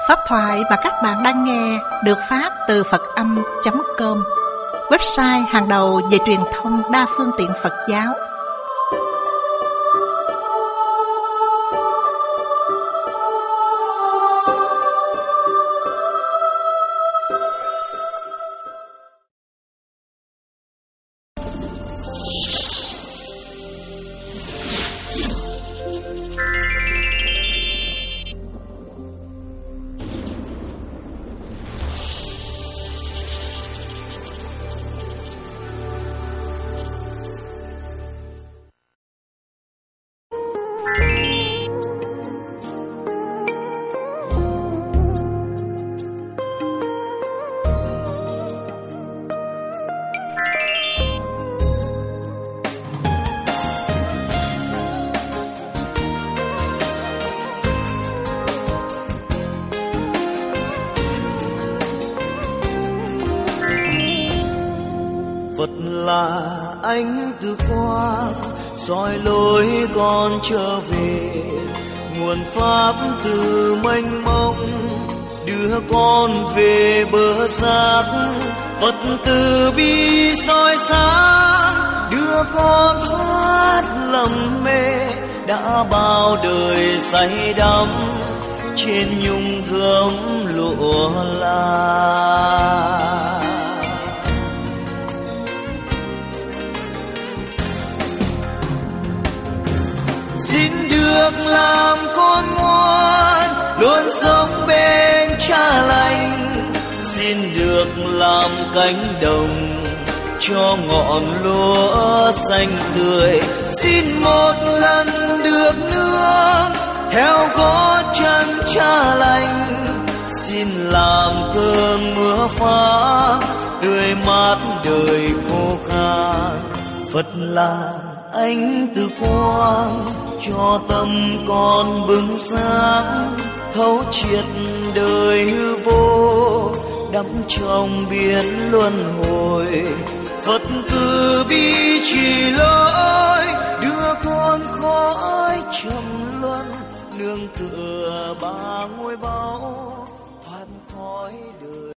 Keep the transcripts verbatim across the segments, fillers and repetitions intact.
Pháp thoại mà các bạn đang nghe được phát từ Phật âm chấm com, website hàng đầu về truyền thông đa phương tiện Phật giáo. Phật là ánh từ quang soi lối con trở về, nguồn pháp từ mênh mông đưa con về bờ giác. Phật từ bi soi sáng đưa con thoát lầm mê, đã bao đời say đắm trên nhung gấm lụa la. Xin được làm con ngoan, luôn sống bên Cha lành. Xin được làm cánh đồng cho ngọn lúa xanh tươi. Xin một lần được nương theo gót chân Cha lành. Xin làm cơn mưa phá tươi mát đời khô khan. Phật là ánh từ quang cho tâm con bừng sáng, thấu triệt đời hư vô, đắm trong biển luân hồi. Phật từ bi chỉ lối đưa con khỏi trầm luân, nương tựa ba ngôi báu thoát khỏi đời.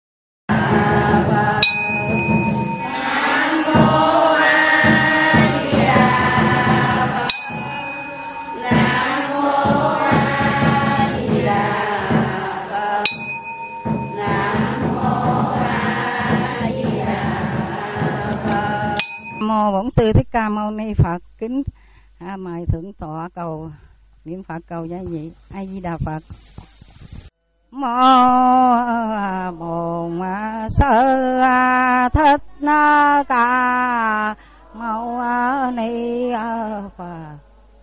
Mô Bổn Sư Thích Ca Mâu Ni Phật. Kính à, mời thượng tọa cầu niệm Phật cầu gia vị. A Di Đà Phật. Mô Bổn Sư Thích Ca Mâu Ni Phật.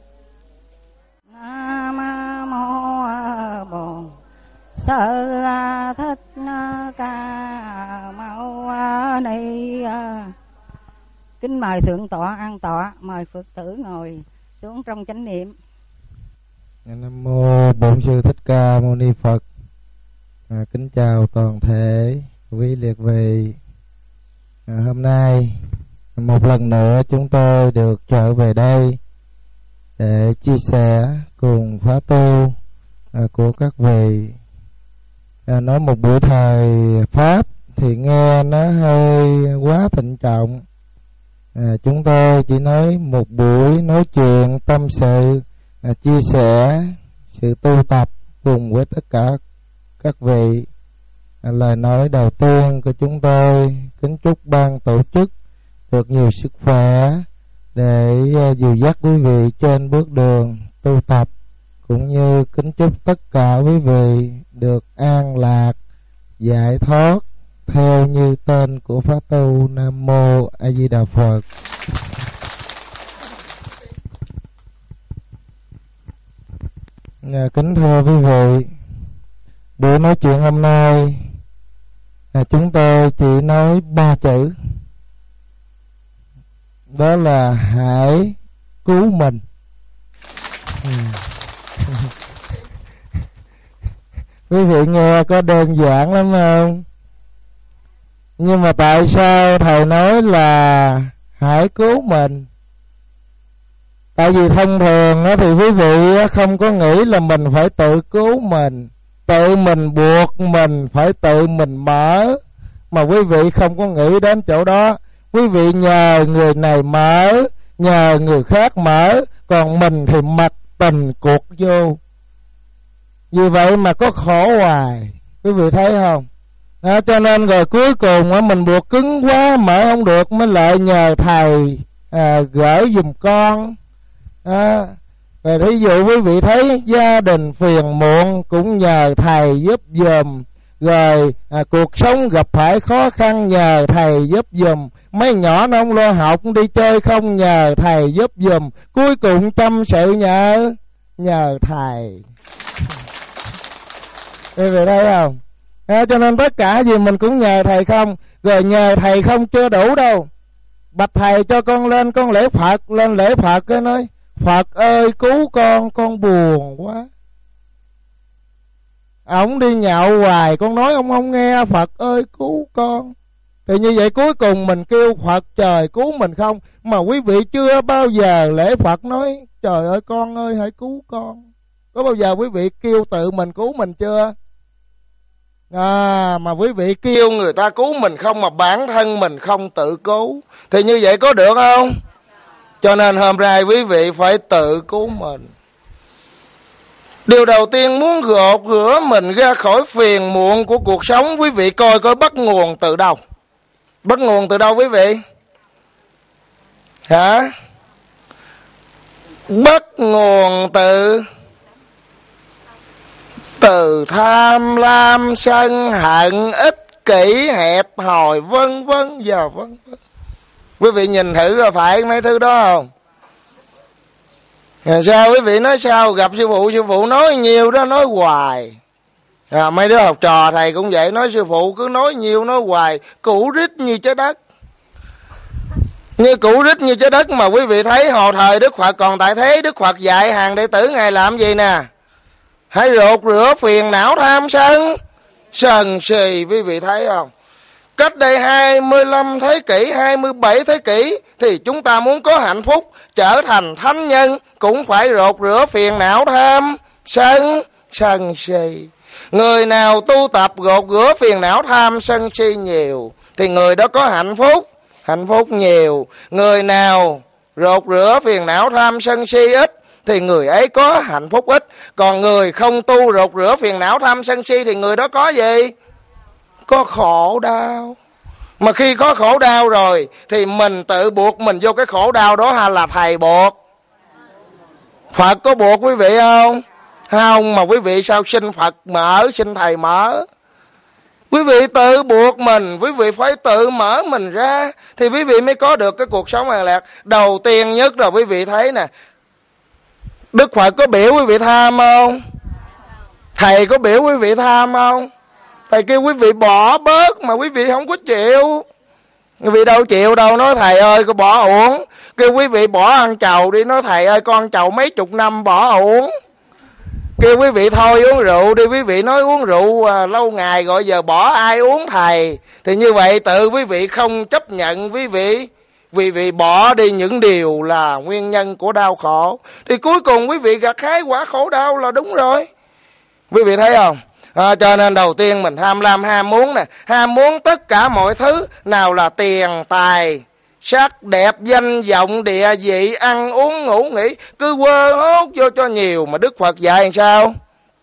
Nam mô Bổn Sư Thích Ca Mâu Ni. Kính mời thượng tọa an tọa, mời Phật tử ngồi xuống trong chánh niệm. Nam mô Bổn Sư Thích Ca Mâu Ni Phật. À, kính chào toàn thể quý liệt vị. À, hôm nay một lần nữa chúng tôi được trở về đây để chia sẻ cùng khóa tu à, của các vị. À, nói một buổi thời pháp thì nghe nó hơi quá thịnh trọng. À, chúng tôi chỉ nói một buổi nói chuyện tâm sự, à, chia sẻ sự tu tập cùng với tất cả các vị. À, lời nói đầu tiên của chúng tôi kính chúc ban tổ chức được nhiều sức khỏe để uh, dìu dắt quý vị trên bước đường tu tập, cũng như kính chúc tất cả quý vị được an lạc, giải thoát theo như tên của pháp tu. Nam mô A Di Đà Phật. À, kính thưa quý vị, buổi nói chuyện hôm nay à, chúng tôi chỉ nói ba chữ, đó là hãy cứu mình. Ừ. Quý vị nghe có đơn giản lắm không? Nhưng mà tại sao thầy nói là hãy cứu mình? Tại vì thông thường thì quý vị không có nghĩ là mình phải tự cứu mình. tự mình buộc mình phải tự mình mở. Mà quý vị không có nghĩ đến chỗ đó. Quý vị nhờ người này mở, nhờ người khác mở, còn mình thì mặc tình cuộc vô. Vì vậy mà có khổ hoài. Quý vị thấy không? Đó, cho nên rồi cuối cùng á, mình buộc cứng quá mở không được, mới lại nhờ thầy à, gửi giùm con. Đó. Rồi thí dụ quý vị thấy gia đình phiền muộn cũng nhờ thầy giúp giùm. Rồi à, cuộc sống gặp phải khó khăn nhờ thầy giúp giùm. Mấy nhỏ nó không lo học đi chơi không nhờ thầy giúp giùm. Cuối cùng tâm sự nhờ nhờ thầy. Quý vị thấy không? À, cho nên tất cả gì mình cũng nhờ thầy không. Rồi nhờ thầy không chưa đủ đâu. Bạch thầy cho con lên con lễ Phật. Lên lễ Phật cái nói Phật ơi cứu con, con buồn quá. Ông đi nhậu hoài, con nói ông không nghe. Phật ơi cứu con. Thì như vậy cuối cùng mình kêu Phật trời cứu mình không. Mà quý vị chưa bao giờ lễ Phật nói trời ơi con ơi hãy cứu con. Có bao giờ quý vị kêu tự mình cứu mình chưa? À, mà quý vị kêu người ta cứu mình không mà bản thân mình không tự cứu, thì như vậy có được không? Cho nên hôm nay quý vị phải tự cứu mình. Điều đầu tiên muốn gột rửa mình ra khỏi phiền muộn của cuộc sống, quý vị coi coi bắt nguồn từ đâu. Bắt nguồn từ đâu quý vị? Hả? Bắt nguồn từ Từ tham lam sân hận ích kỷ hẹp hòi vân vân và vân vân. Quý vị nhìn thử rồi phải mấy thứ đó không? À, sao quý vị nói sao? Gặp sư phụ, sư phụ nói nhiều đó, nói hoài. À, mấy đứa học trò thầy cũng vậy, nói sư phụ cứ nói nhiều nói hoài, cũ rít như trái đất. Như cũ rít như trái đất. Mà quý vị thấy hồi thời Đức Phật còn tại thế, Đức Phật dạy hàng đệ tử Ngài làm gì nè? Hãy rột rửa phiền não tham sân sần sì. Quý vị thấy không? Cách đây hai mươi lăm thế kỷ, hai mươi bảy thế kỷ thì chúng ta muốn có hạnh phúc, trở thành thánh nhân cũng phải rột rửa phiền não tham sân sân si. Người nào tu tập rột rửa phiền não tham sân si nhiều thì người đó có hạnh phúc, hạnh phúc nhiều. Người nào rột rửa phiền não tham sân si ít thì người ấy có hạnh phúc ít. Còn người không tu rột rửa phiền não tham sân si thì người đó có gì? Có khổ đau. Mà khi có khổ đau rồi thì mình tự buộc mình vô cái khổ đau đó hay là thầy buộc? Phật có buộc quý vị không? Không. Mà quý vị sao xin Phật mở, xin thầy mở? Quý vị tự buộc mình, quý vị phải tự mở mình ra thì quý vị mới có được cái cuộc sống an lạc. Đầu tiên nhất là quý vị thấy nè, Đức Phật có biểu quý vị tham không? Thầy có biểu quý vị tham không? Thầy kêu quý vị bỏ bớt mà quý vị không có chịu. Quý vị đâu chịu đâu, nói thầy ơi con bỏ uống. Kêu quý vị bỏ ăn trầu đi, nói thầy ơi con trầu mấy chục năm bỏ uống. Kêu quý vị thôi uống rượu đi, quý vị nói uống rượu à, lâu ngày rồi giờ bỏ ai uống thầy. Thì như vậy tự quý vị không chấp nhận quý vị, quý vị bỏ đi những điều là nguyên nhân của đau khổ. Thì cuối cùng quý vị gặt hái quả khổ đau là đúng rồi. Quý vị thấy không? À, cho nên đầu tiên mình tham lam ham muốn nè, ham muốn tất cả mọi thứ, nào là tiền, tài, sắc, đẹp, danh vọng, địa vị, ăn uống, ngủ nghỉ, cứ quơ hốt vô cho nhiều. Mà Đức Phật dạy làm sao?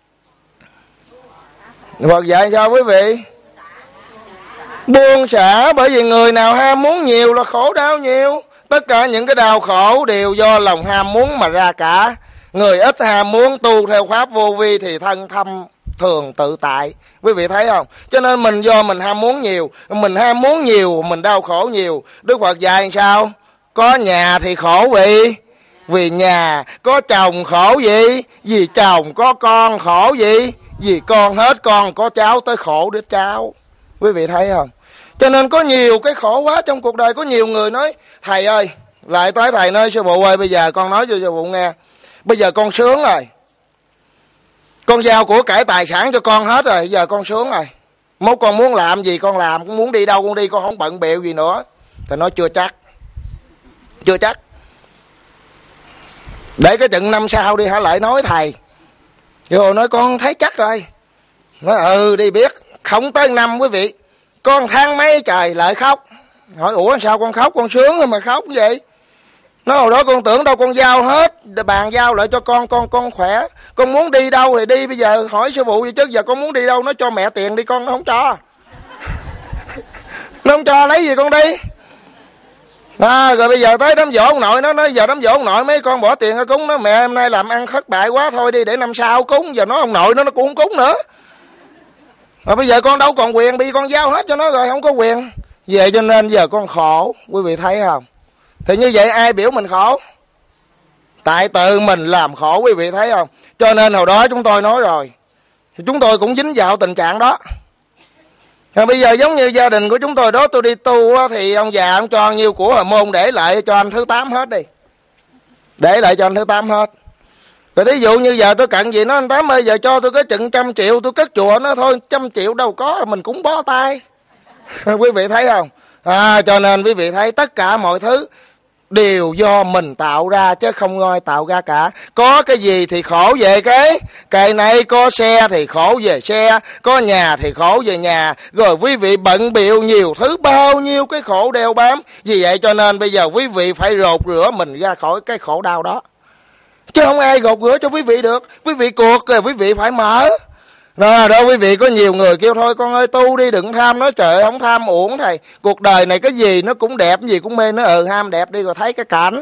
Đức Phật dạy làm sao quý vị? Buông xả. Bởi vì người nào ham muốn nhiều là khổ đau nhiều. Tất cả những cái đau khổ đều do lòng ham muốn mà ra cả. Người ít ham muốn tu theo pháp vô vi thì thân thâm thường tự tại. Quý vị thấy không? Cho nên mình do mình ham muốn nhiều, mình ham muốn nhiều mình đau khổ nhiều. Đức Phật dạy làm sao? Có nhà thì khổ vì vì nhà, có chồng khổ gì? Vì chồng, có con khổ gì? Vì con hết con, có cháu tới khổ đứa cháu. Quý vị thấy không? Cho nên có nhiều cái khổ quá trong cuộc đời. Có nhiều người nói thầy ơi, lại tới thầy nói sư phụ ơi, bây giờ con nói cho sư phụ nghe, bây giờ con sướng rồi, con giao của cải tài sản cho con hết rồi, giờ con sướng rồi, mốt con muốn làm gì con làm, con muốn đi đâu con đi, con không bận bịu gì nữa. Thầy nói chưa chắc, chưa chắc, để cái chừng năm sau đi hả lại nói thầy. Rồi nói con thấy chắc rồi. Nói ừ đi biết. Không tới năm quý vị, con tháng mấy trời lại khóc. Hỏi ủa sao con khóc, con sướng mà khóc vậy? Nói hồi đó con tưởng đâu con giao hết, bàn giao lại cho con, con con khỏe. Con muốn đi đâu thì đi, bây giờ hỏi sư phụ vậy chứ giờ con muốn đi đâu, nó cho mẹ tiền đi con, nó không cho. Nó không cho lấy gì con đi. À, rồi bây giờ tới đám dỗ ông nội nó nói giờ đám dỗ ông nội mấy con bỏ tiền ra cúng. Nó mẹ hôm nay làm ăn thất bại quá thôi đi để năm sau cúng. Giờ nói ông nội nó nó cũng không cúng nữa. Mà bây giờ con đâu còn quyền, bị con giao hết cho nó rồi, không có quyền. Vậy cho nên giờ con khổ, quý vị thấy không? Thì như vậy ai biểu mình khổ? Tại tự mình làm khổ, quý vị thấy không? Cho nên hồi đó chúng tôi nói rồi, chúng tôi cũng dính vào tình trạng đó. Rồi bây giờ giống như gia đình của chúng tôi đó, tôi đi tu thì ông già ông cho nhiêu của hồi môn để lại cho anh thứ tám hết đi. Để lại cho anh thứ tám hết. Rồi thí dụ như giờ tôi cận gì nó anh Tám ơi giờ cho tôi có chừng trăm triệu tôi cất chùa, nó thôi trăm triệu đâu có mình cũng bó tay. Quý vị thấy không? À, cho nên quý vị thấy tất cả mọi thứ đều do mình tạo ra chứ không ai tạo ra cả. Có cái gì thì khổ về cái cái này, có xe thì khổ về xe, có nhà thì khổ về nhà. Rồi quý vị bận bịu nhiều thứ, bao nhiêu cái khổ đeo bám. Vì vậy cho nên bây giờ quý vị phải rột rửa mình ra khỏi cái khổ đau đó, chứ không ai gột rửa cho quý vị được. Quý vị cuộc rồi quý vị phải mở. Đó, đó quý vị có nhiều người kêu thôi con ơi tu đi đừng tham. Nói trời không tham uổng thầy. Cuộc đời này cái gì nó cũng đẹp, cái gì cũng mê. Nó ừ ham đẹp đi rồi thấy cái cảnh.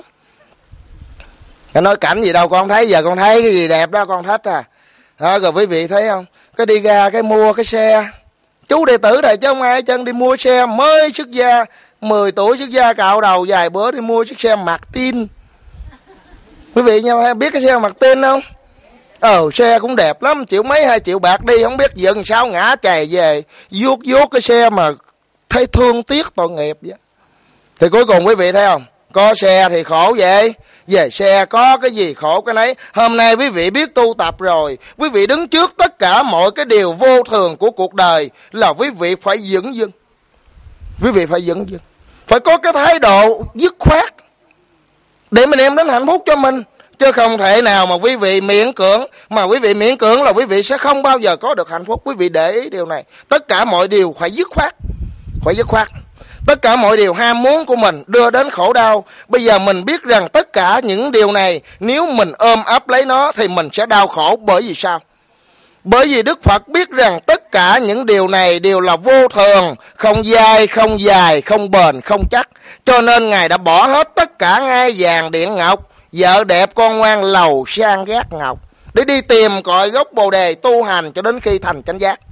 Cái nói cảnh gì đâu con không thấy, giờ con thấy cái gì đẹp đó con thích à. Đó, rồi quý vị thấy không? Cái đi ra cái mua cái xe. Chú đệ tử này chứ không ai chân đi mua xe mới xuất gia. mười tuổi xuất gia cạo đầu vài bữa đi mua chiếc xe Martin. Quý vị nhau biết cái xe Martin không? Ờ xe cũng đẹp lắm, triệu mấy hai triệu bạc đi không biết dần sao ngã chày về vuốt vuốt cái xe mà thấy thương tiếc tội nghiệp vậy. Thì cuối cùng quý vị thấy không? Có xe thì khổ vậy. Về xe có cái gì khổ cái nấy. Hôm nay quý vị biết tu tập rồi, quý vị đứng trước tất cả mọi cái điều vô thường của cuộc đời là quý vị phải vững dưng. Quý vị phải vững dưng, phải có cái thái độ dứt khoát để mình đem đến hạnh phúc cho mình. Chứ không thể nào mà quý vị miễn cưỡng. Mà quý vị miễn cưỡng là quý vị sẽ không bao giờ có được hạnh phúc. Quý vị để ý điều này. Tất cả mọi điều phải dứt khoát. Phải dứt khoát. Tất cả mọi điều ham muốn của mình đưa đến khổ đau. Bây giờ mình biết rằng tất cả những điều này nếu mình ôm ấp lấy nó thì mình sẽ đau khổ. Bởi vì sao? Bởi vì Đức Phật biết rằng tất cả những điều này đều là vô thường, không dai, không dài, không bền, không chắc. Cho nên Ngài đã bỏ hết tất cả ngai vàng điện ngọc, vợ đẹp con ngoan lầu sang gác ngọc, để đi tìm cội gốc Bồ Đề tu hành cho đến khi thành chánh giác.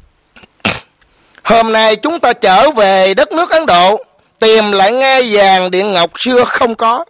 Hôm nay chúng ta trở về đất nước Ấn Độ, tìm lại ngai vàng điện ngọc xưa không có,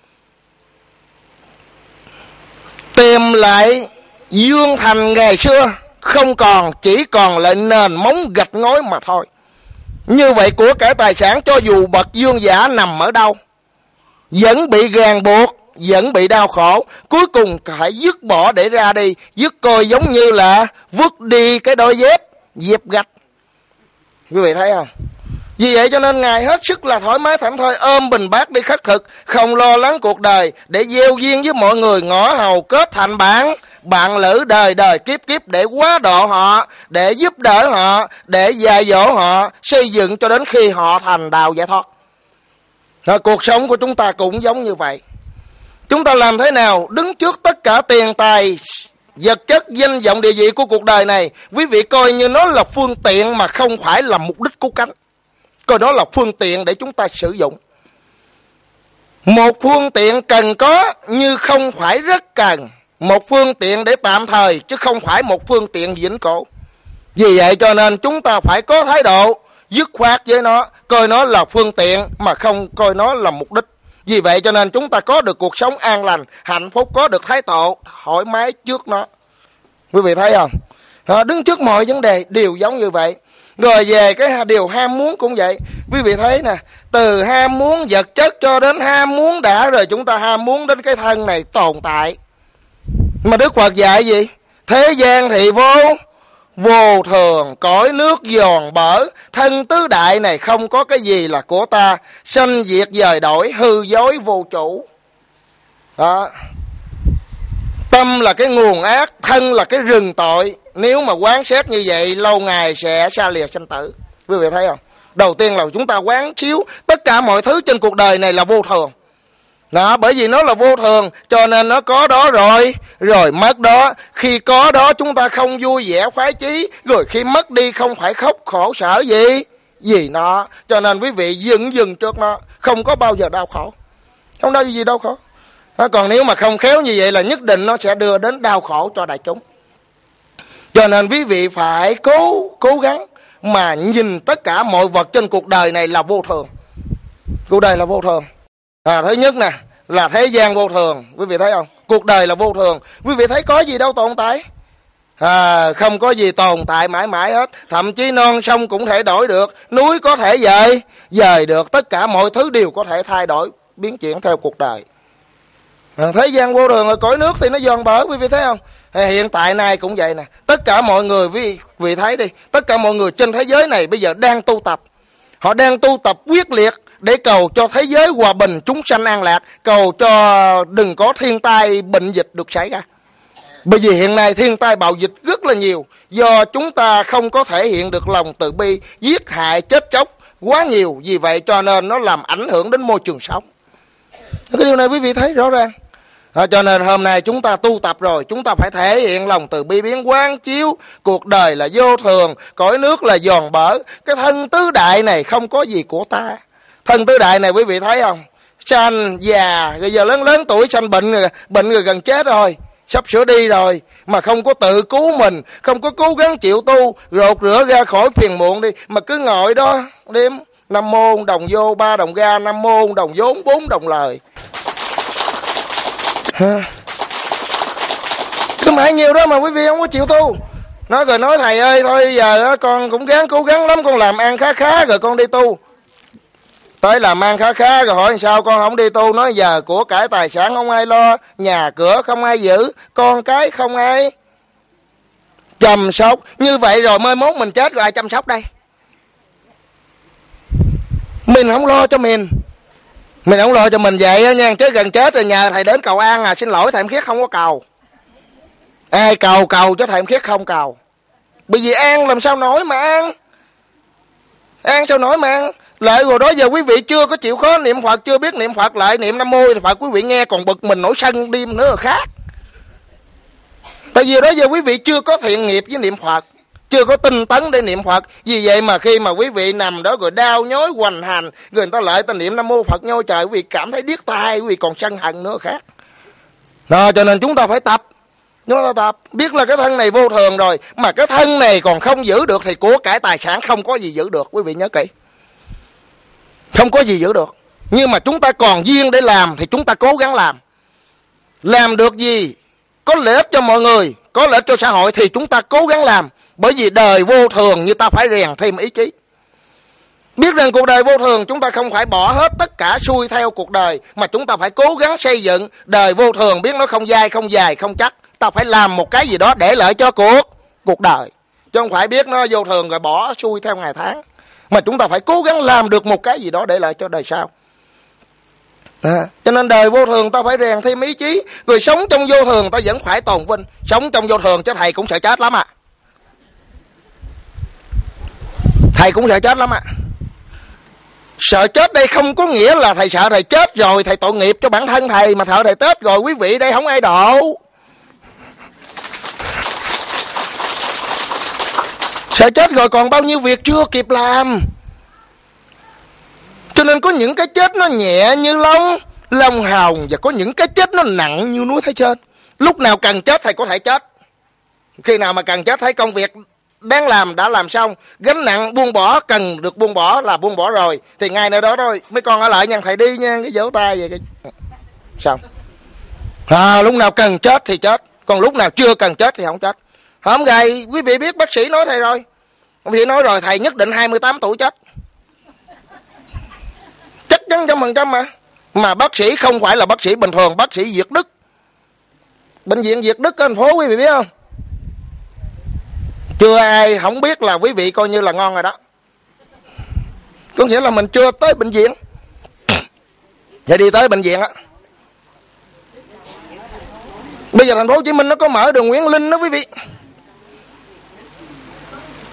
tìm lại Dương Thành ngày xưa không còn, chỉ còn lại nền móng gạch ngói mà thôi. Như vậy của cải tài sản cho dù bậc vương giả nằm ở đâu vẫn bị ràng buộc, vẫn bị đau khổ. Cuối cùng phải dứt bỏ để ra đi. Dứt coi giống như là vứt đi cái đôi dép, dép gạch. Quý vị thấy không? Vì vậy cho nên Ngài hết sức là thoải mái thảnh thơi, ôm bình bát đi khất thực, không lo lắng cuộc đời, để gieo duyên với mọi người, ngõ hầu kết thành bạn bạn lữ đời đời kiếp kiếp, để quá độ họ, để giúp đỡ họ, để dạy dỗ họ, xây dựng cho đến khi họ thành đạo giải thoát. Rồi, cuộc sống của chúng ta cũng giống như vậy. Chúng ta làm thế nào đứng trước tất cả tiền tài, vật chất, danh vọng, địa vị của cuộc đời này, quý vị coi như nó là phương tiện mà không phải là mục đích cứu cánh. Coi đó là phương tiện để chúng ta sử dụng. Một phương tiện cần có như không phải rất cần. Một phương tiện để tạm thời chứ không phải một phương tiện vĩnh cửu. Vì vậy cho nên chúng ta phải có thái độ dứt khoát với nó, coi nó là phương tiện mà không coi nó là mục đích. Vì vậy cho nên chúng ta có được cuộc sống an lành, hạnh phúc, có được thái độ thoải mái trước nó. Quý vị thấy không? À, đứng trước mọi vấn đề đều giống như vậy. Rồi về cái điều ham muốn cũng vậy. Quý vị thấy nè, từ ham muốn vật chất cho đến ham muốn đã rồi chúng ta ham muốn đến cái thân này tồn tại. Mà Đức Phật dạy gì? Thế gian thì vô vô thường, cõi nước giòn bở, thân tứ đại này không có cái gì là của ta, sanh diệt dời đổi, hư dối vô chủ. Đó. Tâm là cái nguồn ác, thân là cái rừng tội, nếu mà quán xét như vậy lâu ngày sẽ xa lìa sanh tử. Quý vị thấy không? Đầu tiên là chúng ta quán chiếu tất cả mọi thứ trên cuộc đời này là vô thường. Đó, bởi vì nó là vô thường cho nên nó có đó rồi, rồi mất đó. Khi có đó chúng ta không vui vẻ khoái chí, rồi khi mất đi không phải khóc khổ sở gì gì nó. Cho nên quý vị dừng dừng trước nó, không có bao giờ đau khổ. Không đau gì đau khổ. Đó, còn nếu mà không khéo như vậy là nhất định nó sẽ đưa đến đau khổ cho đại chúng. Cho nên quý vị phải cố cố gắng mà nhìn tất cả mọi vật trên cuộc đời này là vô thường. Cuộc đời là vô thường. À, thứ nhất nè là thế gian vô thường, quý vị thấy không? Cuộc đời là vô thường. Quý vị thấy có gì đâu tồn tại? À, không có gì tồn tại mãi mãi hết. Thậm chí non sông cũng thể đổi được, núi có thể dời dời được, tất cả mọi thứ đều có thể thay đổi, biến chuyển theo cuộc đời. À, thế gian vô thường, rồi cõi nước thì nó giòn bở, quý vị thấy không? À, hiện tại này cũng vậy nè. Tất cả mọi người, quý vị thấy đi, tất cả mọi người trên thế giới này bây giờ đang tu tập. Họ đang tu tập quyết liệt để cầu cho thế giới hòa bình, chúng sanh an lạc, cầu cho đừng có thiên tai bệnh dịch được xảy ra. Bởi vì hiện nay thiên tai bạo dịch rất là nhiều, do chúng ta không có thể hiện được lòng từ bi, giết hại chết chóc quá nhiều, vì vậy cho nên nó làm ảnh hưởng đến môi trường sống. Cái điều này quý vị thấy rõ ràng. À, cho nên hôm nay chúng ta tu tập rồi, chúng ta phải thể hiện lòng từ bi biến quán chiếu cuộc đời là vô thường, cõi nước là giòn bở. Cái thân tứ đại này không có gì của ta. Thân tứ đại này quý vị thấy không? Sanh già, rồi giờ lớn lớn tuổi sanh bệnh rồi, bệnh rồi gần chết rồi, sắp sửa đi rồi, mà không có tự cứu mình, không có cố gắng chịu tu, rột rửa ra khỏi phiền muộn đi, mà cứ ngồi đó đêm năm môn đồng vô, ba đồng ra, năm môn đồng vốn, bốn đồng lời. Ha. Cứ mãi nhiều đó mà quý vị không có chịu tu. Nói rồi nói thầy ơi, thôi giờ con cũng gắng cố gắng lắm, con làm ăn khá khá rồi con đi tu. Tới làm ăn khá khá rồi hỏi sao con không đi tu. Nói giờ của cải tài sản không ai lo, nhà cửa không ai giữ, con cái không ai chăm sóc. Như vậy rồi mai mốt mình chết rồi ai chăm sóc đây? Mình không lo cho mình. Mình không lo cho mình vậy nha, chứ gần chết rồi nhờ thầy đến cầu an à. Xin lỗi thầy Em Khiết không có cầu. Ai cầu cầu cho thầy Em Khiết không cầu. Bởi vì an làm sao nổi mà an. An sao nổi mà an. Lại rồi đó giờ quý vị chưa có chịu khó niệm Phật, chưa biết niệm Phật, lại niệm Nam Mô Phật quý vị nghe còn bực mình nổi sân đêm nữa là khác. Tại vì đó giờ quý vị chưa có thiện nghiệp với niệm Phật, chưa có tinh tấn để niệm Phật. Vì vậy mà khi mà quý vị nằm đó rồi đau nhói hoành hành, rồi người ta lại ta niệm Nam Mô Phật nhoi trời, quý vị cảm thấy điếc tai, quý vị còn sân hận nữa khác. Đó, cho nên chúng ta phải tập. Chúng ta tập, biết là cái thân này vô thường rồi, mà cái thân này còn không giữ được thì của cải tài sản không có gì giữ được, quý vị nhớ kỹ. Không có gì giữ được. Nhưng mà chúng ta còn duyên để làm thì chúng ta cố gắng làm. Làm được gì có lợi ích cho mọi người, có lợi ích cho xã hội thì chúng ta cố gắng làm. Bởi vì đời vô thường như ta phải rèn thêm ý chí. Biết rằng cuộc đời vô thường, chúng ta không phải bỏ hết tất cả xuôi theo cuộc đời, mà chúng ta phải cố gắng xây dựng đời vô thường. Biết nó không dai, không dài, không chắc, ta phải làm một cái gì đó để lợi cho cuộc cuộc đời, chứ không phải biết nó vô thường rồi bỏ xuôi theo ngày tháng. Mà chúng ta phải cố gắng làm được một cái gì đó để lại cho đời sau. À, cho nên đời vô thường ta phải rèn thêm ý chí. Rồi sống trong vô thường ta vẫn phải tồn vinh. Sống trong vô thường chứ thầy cũng sợ chết lắm à. Thầy cũng sợ chết lắm à. Sợ chết đây không có nghĩa là thầy sợ thầy chết rồi thầy tội nghiệp cho bản thân thầy, mà sợ thầy chết rồi quý vị đây không ai độ. Sợ chết rồi còn bao nhiêu việc chưa kịp làm. Cho nên có những cái chết nó nhẹ như lông lông hồng, và có những cái chết nó nặng như núi Thái Sơn. Lúc nào cần chết thầy có thể chết, khi nào mà cần chết thấy công việc đáng làm đã làm xong, gánh nặng buông bỏ cần được buông bỏ là buông bỏ rồi, thì ngay nơi đó thôi. Mấy con ở lại nha, thầy đi nha, cái vỗ tay vậy cái xong. À, lúc nào cần chết thì chết, còn lúc nào chưa cần chết thì không chết. Hôm ngày quý vị biết bác sĩ nói thầy rồi, bác sĩ nói rồi thầy nhất định hai mươi tám tuổi chết, chắc chắn trăm phần trăm mà. Mà bác sĩ không phải là bác sĩ bình thường, bác sĩ Việt Đức, bệnh viện Việt Đức ở thành phố quý vị biết không? Chưa ai không biết là quý vị coi như là ngon rồi đó. Có nghĩa là mình chưa tới bệnh viện, vậy đi tới bệnh viện á. Bây giờ thành phố Hồ Chí Minh nó có mở đường Nguyễn Linh đó quý vị.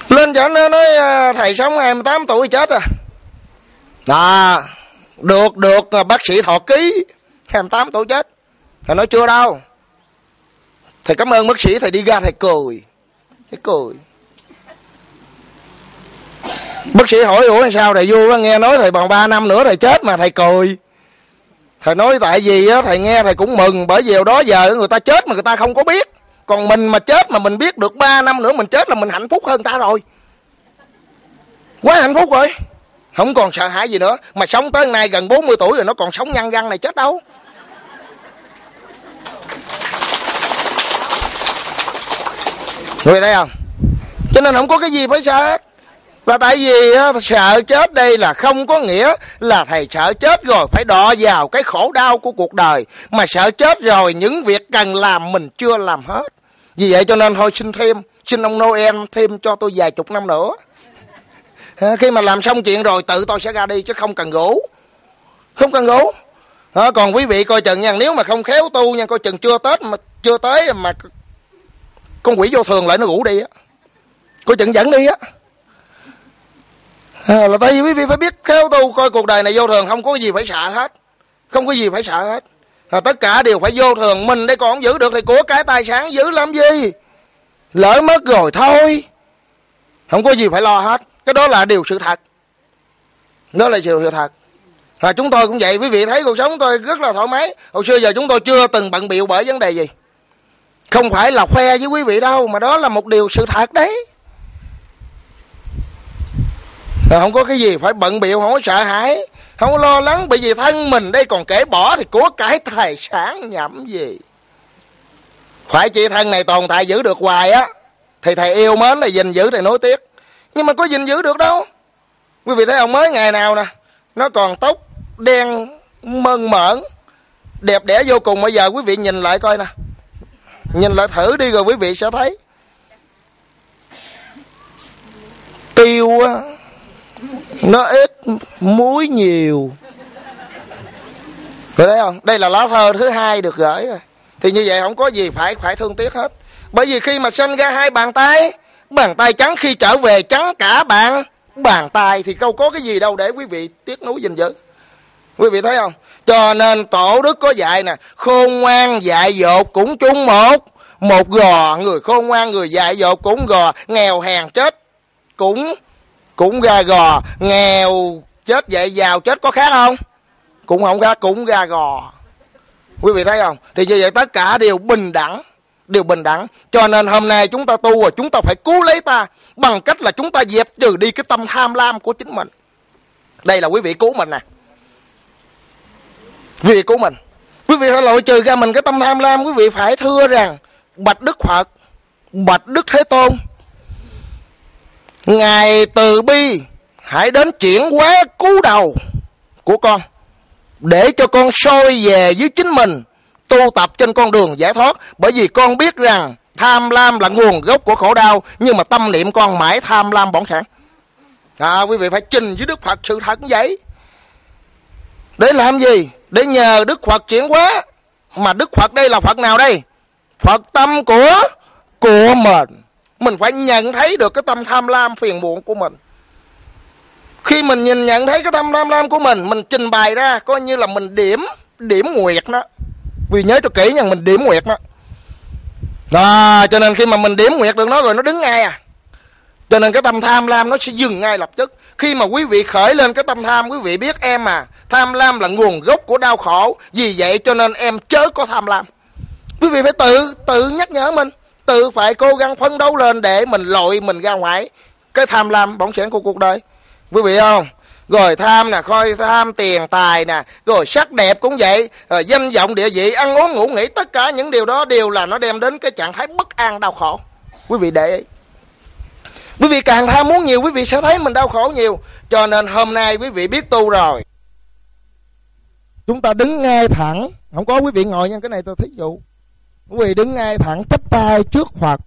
Lên cho nó nói thầy sống hai mươi tám tuổi chết à. À, được được bác sĩ Thọ Ký hai mươi tám tuổi chết. Thầy nói chưa đâu. Thầy cảm ơn bác sĩ, thầy đi ra thầy cười. Thầy cười. Bác sĩ hỏi ủa sao thầy vui quá, nghe nói thầy bằng ba năm nữa thầy chết mà thầy cười. Thầy nói tại vì á, thầy nghe thầy cũng mừng, bởi vì đó giờ người ta chết mà người ta không có biết. Còn mình mà chết mà mình biết được ba năm nữa mình chết là mình hạnh phúc hơn ta rồi. Quá hạnh phúc rồi. Không còn sợ hãi gì nữa. Mà sống tới nay gần bốn mươi tuổi rồi nó còn sống nhăn răng này chết đâu. Người thấy không? Cho nên không có cái gì phải sợ hết. Là tại vì á, sợ chết đây là không có nghĩa là thầy sợ chết rồi phải đọ vào cái khổ đau của cuộc đời. Mà sợ chết rồi những việc cần làm mình chưa làm hết. Vì vậy cho nên thôi xin thêm, xin ông Noel thêm cho tôi vài chục năm nữa. À, khi mà làm xong chuyện rồi tự tôi sẽ ra đi chứ không cần ngủ. Không cần ngủ. À, còn quý vị coi chừng nha, nếu mà không khéo tu nha, coi chừng chưa Tết mà chưa tới mà con quỷ vô thường lại nó ngủ đi á. Coi chừng dẫn đi á. À, là tại vì quý vị phải biết khéo tu, coi cuộc đời này vô thường, không có gì phải sợ hết. Không có gì phải sợ hết. À, tất cả đều phải vô thường. Mình đây còn không giữ được thì của cái tài sản giữ làm gì? Lỡ mất rồi thôi. Không có gì phải lo hết. Cái đó là điều sự thật. Đó là điều sự thật. À, chúng tôi cũng vậy. Quý vị thấy cuộc sống tôi rất là thoải mái. Hồi xưa giờ chúng tôi chưa từng bận bịu bởi vấn đề gì. Không phải là khoe với quý vị đâu, mà đó là một điều sự thật đấy. À, không có cái gì phải bận bịu, không có sợ hãi, không có lo lắng. Bởi vì thân mình đây còn kể bỏ thì của cải tài sản nhậm gì. Phải chỉ thân này tồn tại giữ được hoài á thì thầy yêu mến là gìn giữ thầy nối tiếc. Nhưng mà có gìn giữ được đâu. Quý vị thấy ông mới ngày nào nè, nó còn tóc đen mơn mởn đẹp đẽ vô cùng. Bây giờ quý vị nhìn lại coi nè, nhìn lại thử đi rồi quý vị sẽ thấy. Tiêu á, nó ít muối nhiều. Rồi thấy không? Đây là lá thơ thứ hai được gửi rồi. Thì như vậy không có gì phải phải thương tiếc hết. Bởi vì khi mà sinh ra hai bàn tay, bàn tay trắng khi trở về trắng cả bàn bàn tay, thì đâu có cái gì đâu để quý vị tiếc nuối gìn giữ. Quý vị thấy không? Cho nên tổ đức có dạy nè, khôn ngoan dại dột cũng chung một một gò. Người khôn ngoan người dại dột cũng gò. Nghèo hèn chết cũng cũng ra gò. Nghèo chết vậy giàu chết có khác không? Cũng không ra, cũng ra gò. Quý vị thấy không? Thì như vậy tất cả đều bình đẳng, đều bình đẳng. Cho nên hôm nay chúng ta tu rồi, chúng ta phải cứu lấy ta bằng cách là chúng ta dẹp trừ đi cái tâm tham lam của chính mình. Đây là quý vị cứu mình nè. Quý vị cứu mình. Quý vị phải loại trừ ra mình cái tâm tham lam. Quý vị phải thưa rằng bạch Đức Phật, bạch Đức Thế Tôn, Ngài từ bi hãy đến chuyển hóa cứu đầu của con, để cho con soi về với chính mình, tu tập trên con đường giải thoát. Bởi vì con biết rằng tham lam là nguồn gốc của khổ đau, nhưng mà tâm niệm con mãi tham lam bỏng sản. À, quý vị phải trình với Đức Phật sự thật như vậy. Để làm gì? Để nhờ Đức Phật chuyển hóa. Mà Đức Phật đây là Phật nào đây? Phật tâm của của mình. Mình phải nhận thấy được cái tâm tham lam phiền muộn của mình. Khi mình nhìn nhận thấy cái tâm tham lam của mình, mình trình bày ra, coi như là mình điểm điểm nguyệt nó. Vì nhớ cho kỹ nha, mình điểm nguyệt nó. À, cho nên khi mà mình điểm nguyệt được nó rồi nó đứng ngay à. Cho nên cái tâm tham lam nó sẽ dừng ngay lập tức. Khi mà quý vị khởi lên cái tâm tham, quý vị biết em à, tham lam là nguồn gốc của đau khổ. Vì vậy cho nên em chớ có tham lam. Quý vị phải tự tự nhắc nhở mình, tự phải cố gắng phấn đấu lên để mình lội mình ra ngoài cái tham lam bỏng sẻn của cuộc đời. Quý vị không? Rồi tham nè, coi tham tiền tài nè, rồi sắc đẹp cũng vậy, rồi danh vọng địa vị, ăn uống ngủ nghỉ, tất cả những điều đó đều là nó đem đến cái trạng thái bất an đau khổ. Quý vị để ý. Quý vị càng tham muốn nhiều, quý vị sẽ thấy mình đau khổ nhiều. Cho nên hôm nay quý vị biết tu rồi, chúng ta đứng ngay thẳng. Không có quý vị ngồi nha, cái này tôi thí dụ. Quý vị đứng ngay thẳng, chắp tay trước Phật.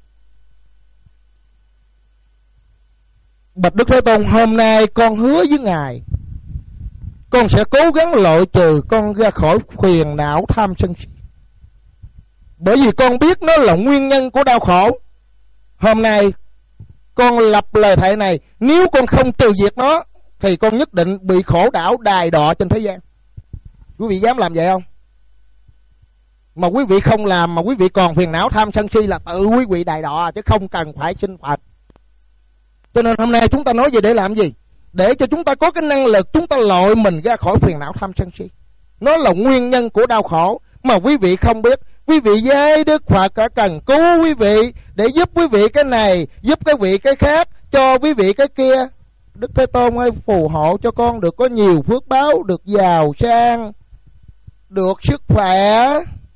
Bạch Đức Thế Tôn, hôm nay con hứa với Ngài, con sẽ cố gắng loại trừ con ra khỏi phiền não tham sân si. Bởi vì con biết nó là nguyên nhân của đau khổ. Hôm nay con lập lời thệ này, nếu con không tiêu diệt nó thì con nhất định bị khổ đảo đài đọa trên thế gian. Quý vị dám làm vậy không? Mà quý vị không làm mà quý vị còn phiền não tham sân si là tự quý vị đài đọa, chứ không cần phải xin Phật. Cho nên hôm nay chúng ta nói về để làm gì? Để cho chúng ta có cái năng lực chúng ta lội mình ra khỏi phiền não tham sân si. Nó là nguyên nhân của đau khổ mà quý vị không biết. Quý vị với Đức Phật cả cần cứu quý vị để giúp quý vị cái này, giúp cái vị cái khác, cho quý vị cái kia. Đức Thế Tôn ơi, phù hộ cho con được có nhiều phước báo, được giàu sang, được sức khỏe,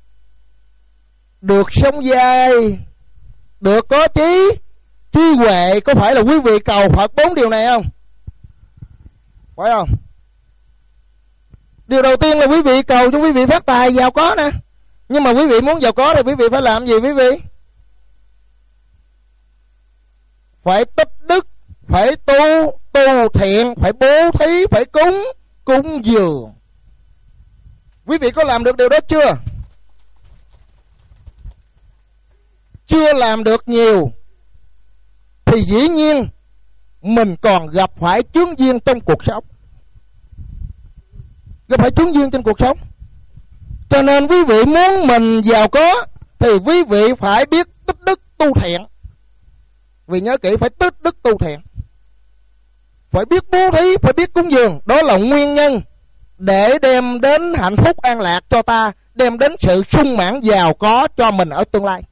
được sống dai, được có trí, trí huệ. Có phải là quý vị cầu Phật bốn điều này không? Phải không? Điều đầu tiên là quý vị cầu cho quý vị phát tài giàu có nè. Nhưng mà quý vị muốn giàu có thì quý vị phải làm gì quý vị? Phải tích đức, phải tu, tu thiện, phải bố thí, phải cúng, cúng dường. Quý vị có làm được điều đó chưa? Chưa làm được nhiều thì dĩ nhiên mình còn gặp phải chướng duyên trong cuộc sống. Gặp phải chướng duyên trong cuộc sống. Cho nên quý vị muốn mình giàu có thì quý vị phải biết tích đức tu thiện. Vì nhớ kỹ, phải tích đức tu thiện, phải biết bố thí, phải biết cúng dường. Đó là nguyên nhân để đem đến hạnh phúc an lạc cho ta, đem đến sự sung mãn giàu có cho mình ở tương lai.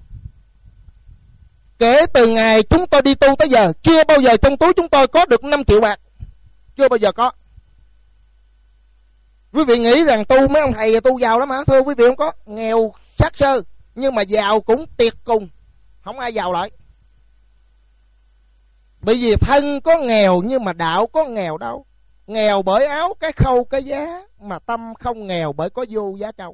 Kể từ ngày chúng tôi đi tu tới giờ, chưa bao giờ trong túi chúng tôi có được năm triệu bạc. Chưa bao giờ có. Quý vị nghĩ rằng tu mấy ông thầy tu giàu lắm hả? Thưa quý vị, không có. Nghèo xác sơ, nhưng mà giàu cũng tiệt cùng, không ai giàu lại. Bởi vì thân có nghèo nhưng mà đạo có nghèo đâu. Nghèo bởi áo cái khâu cái giá, mà tâm không nghèo bởi có vô giá trâu.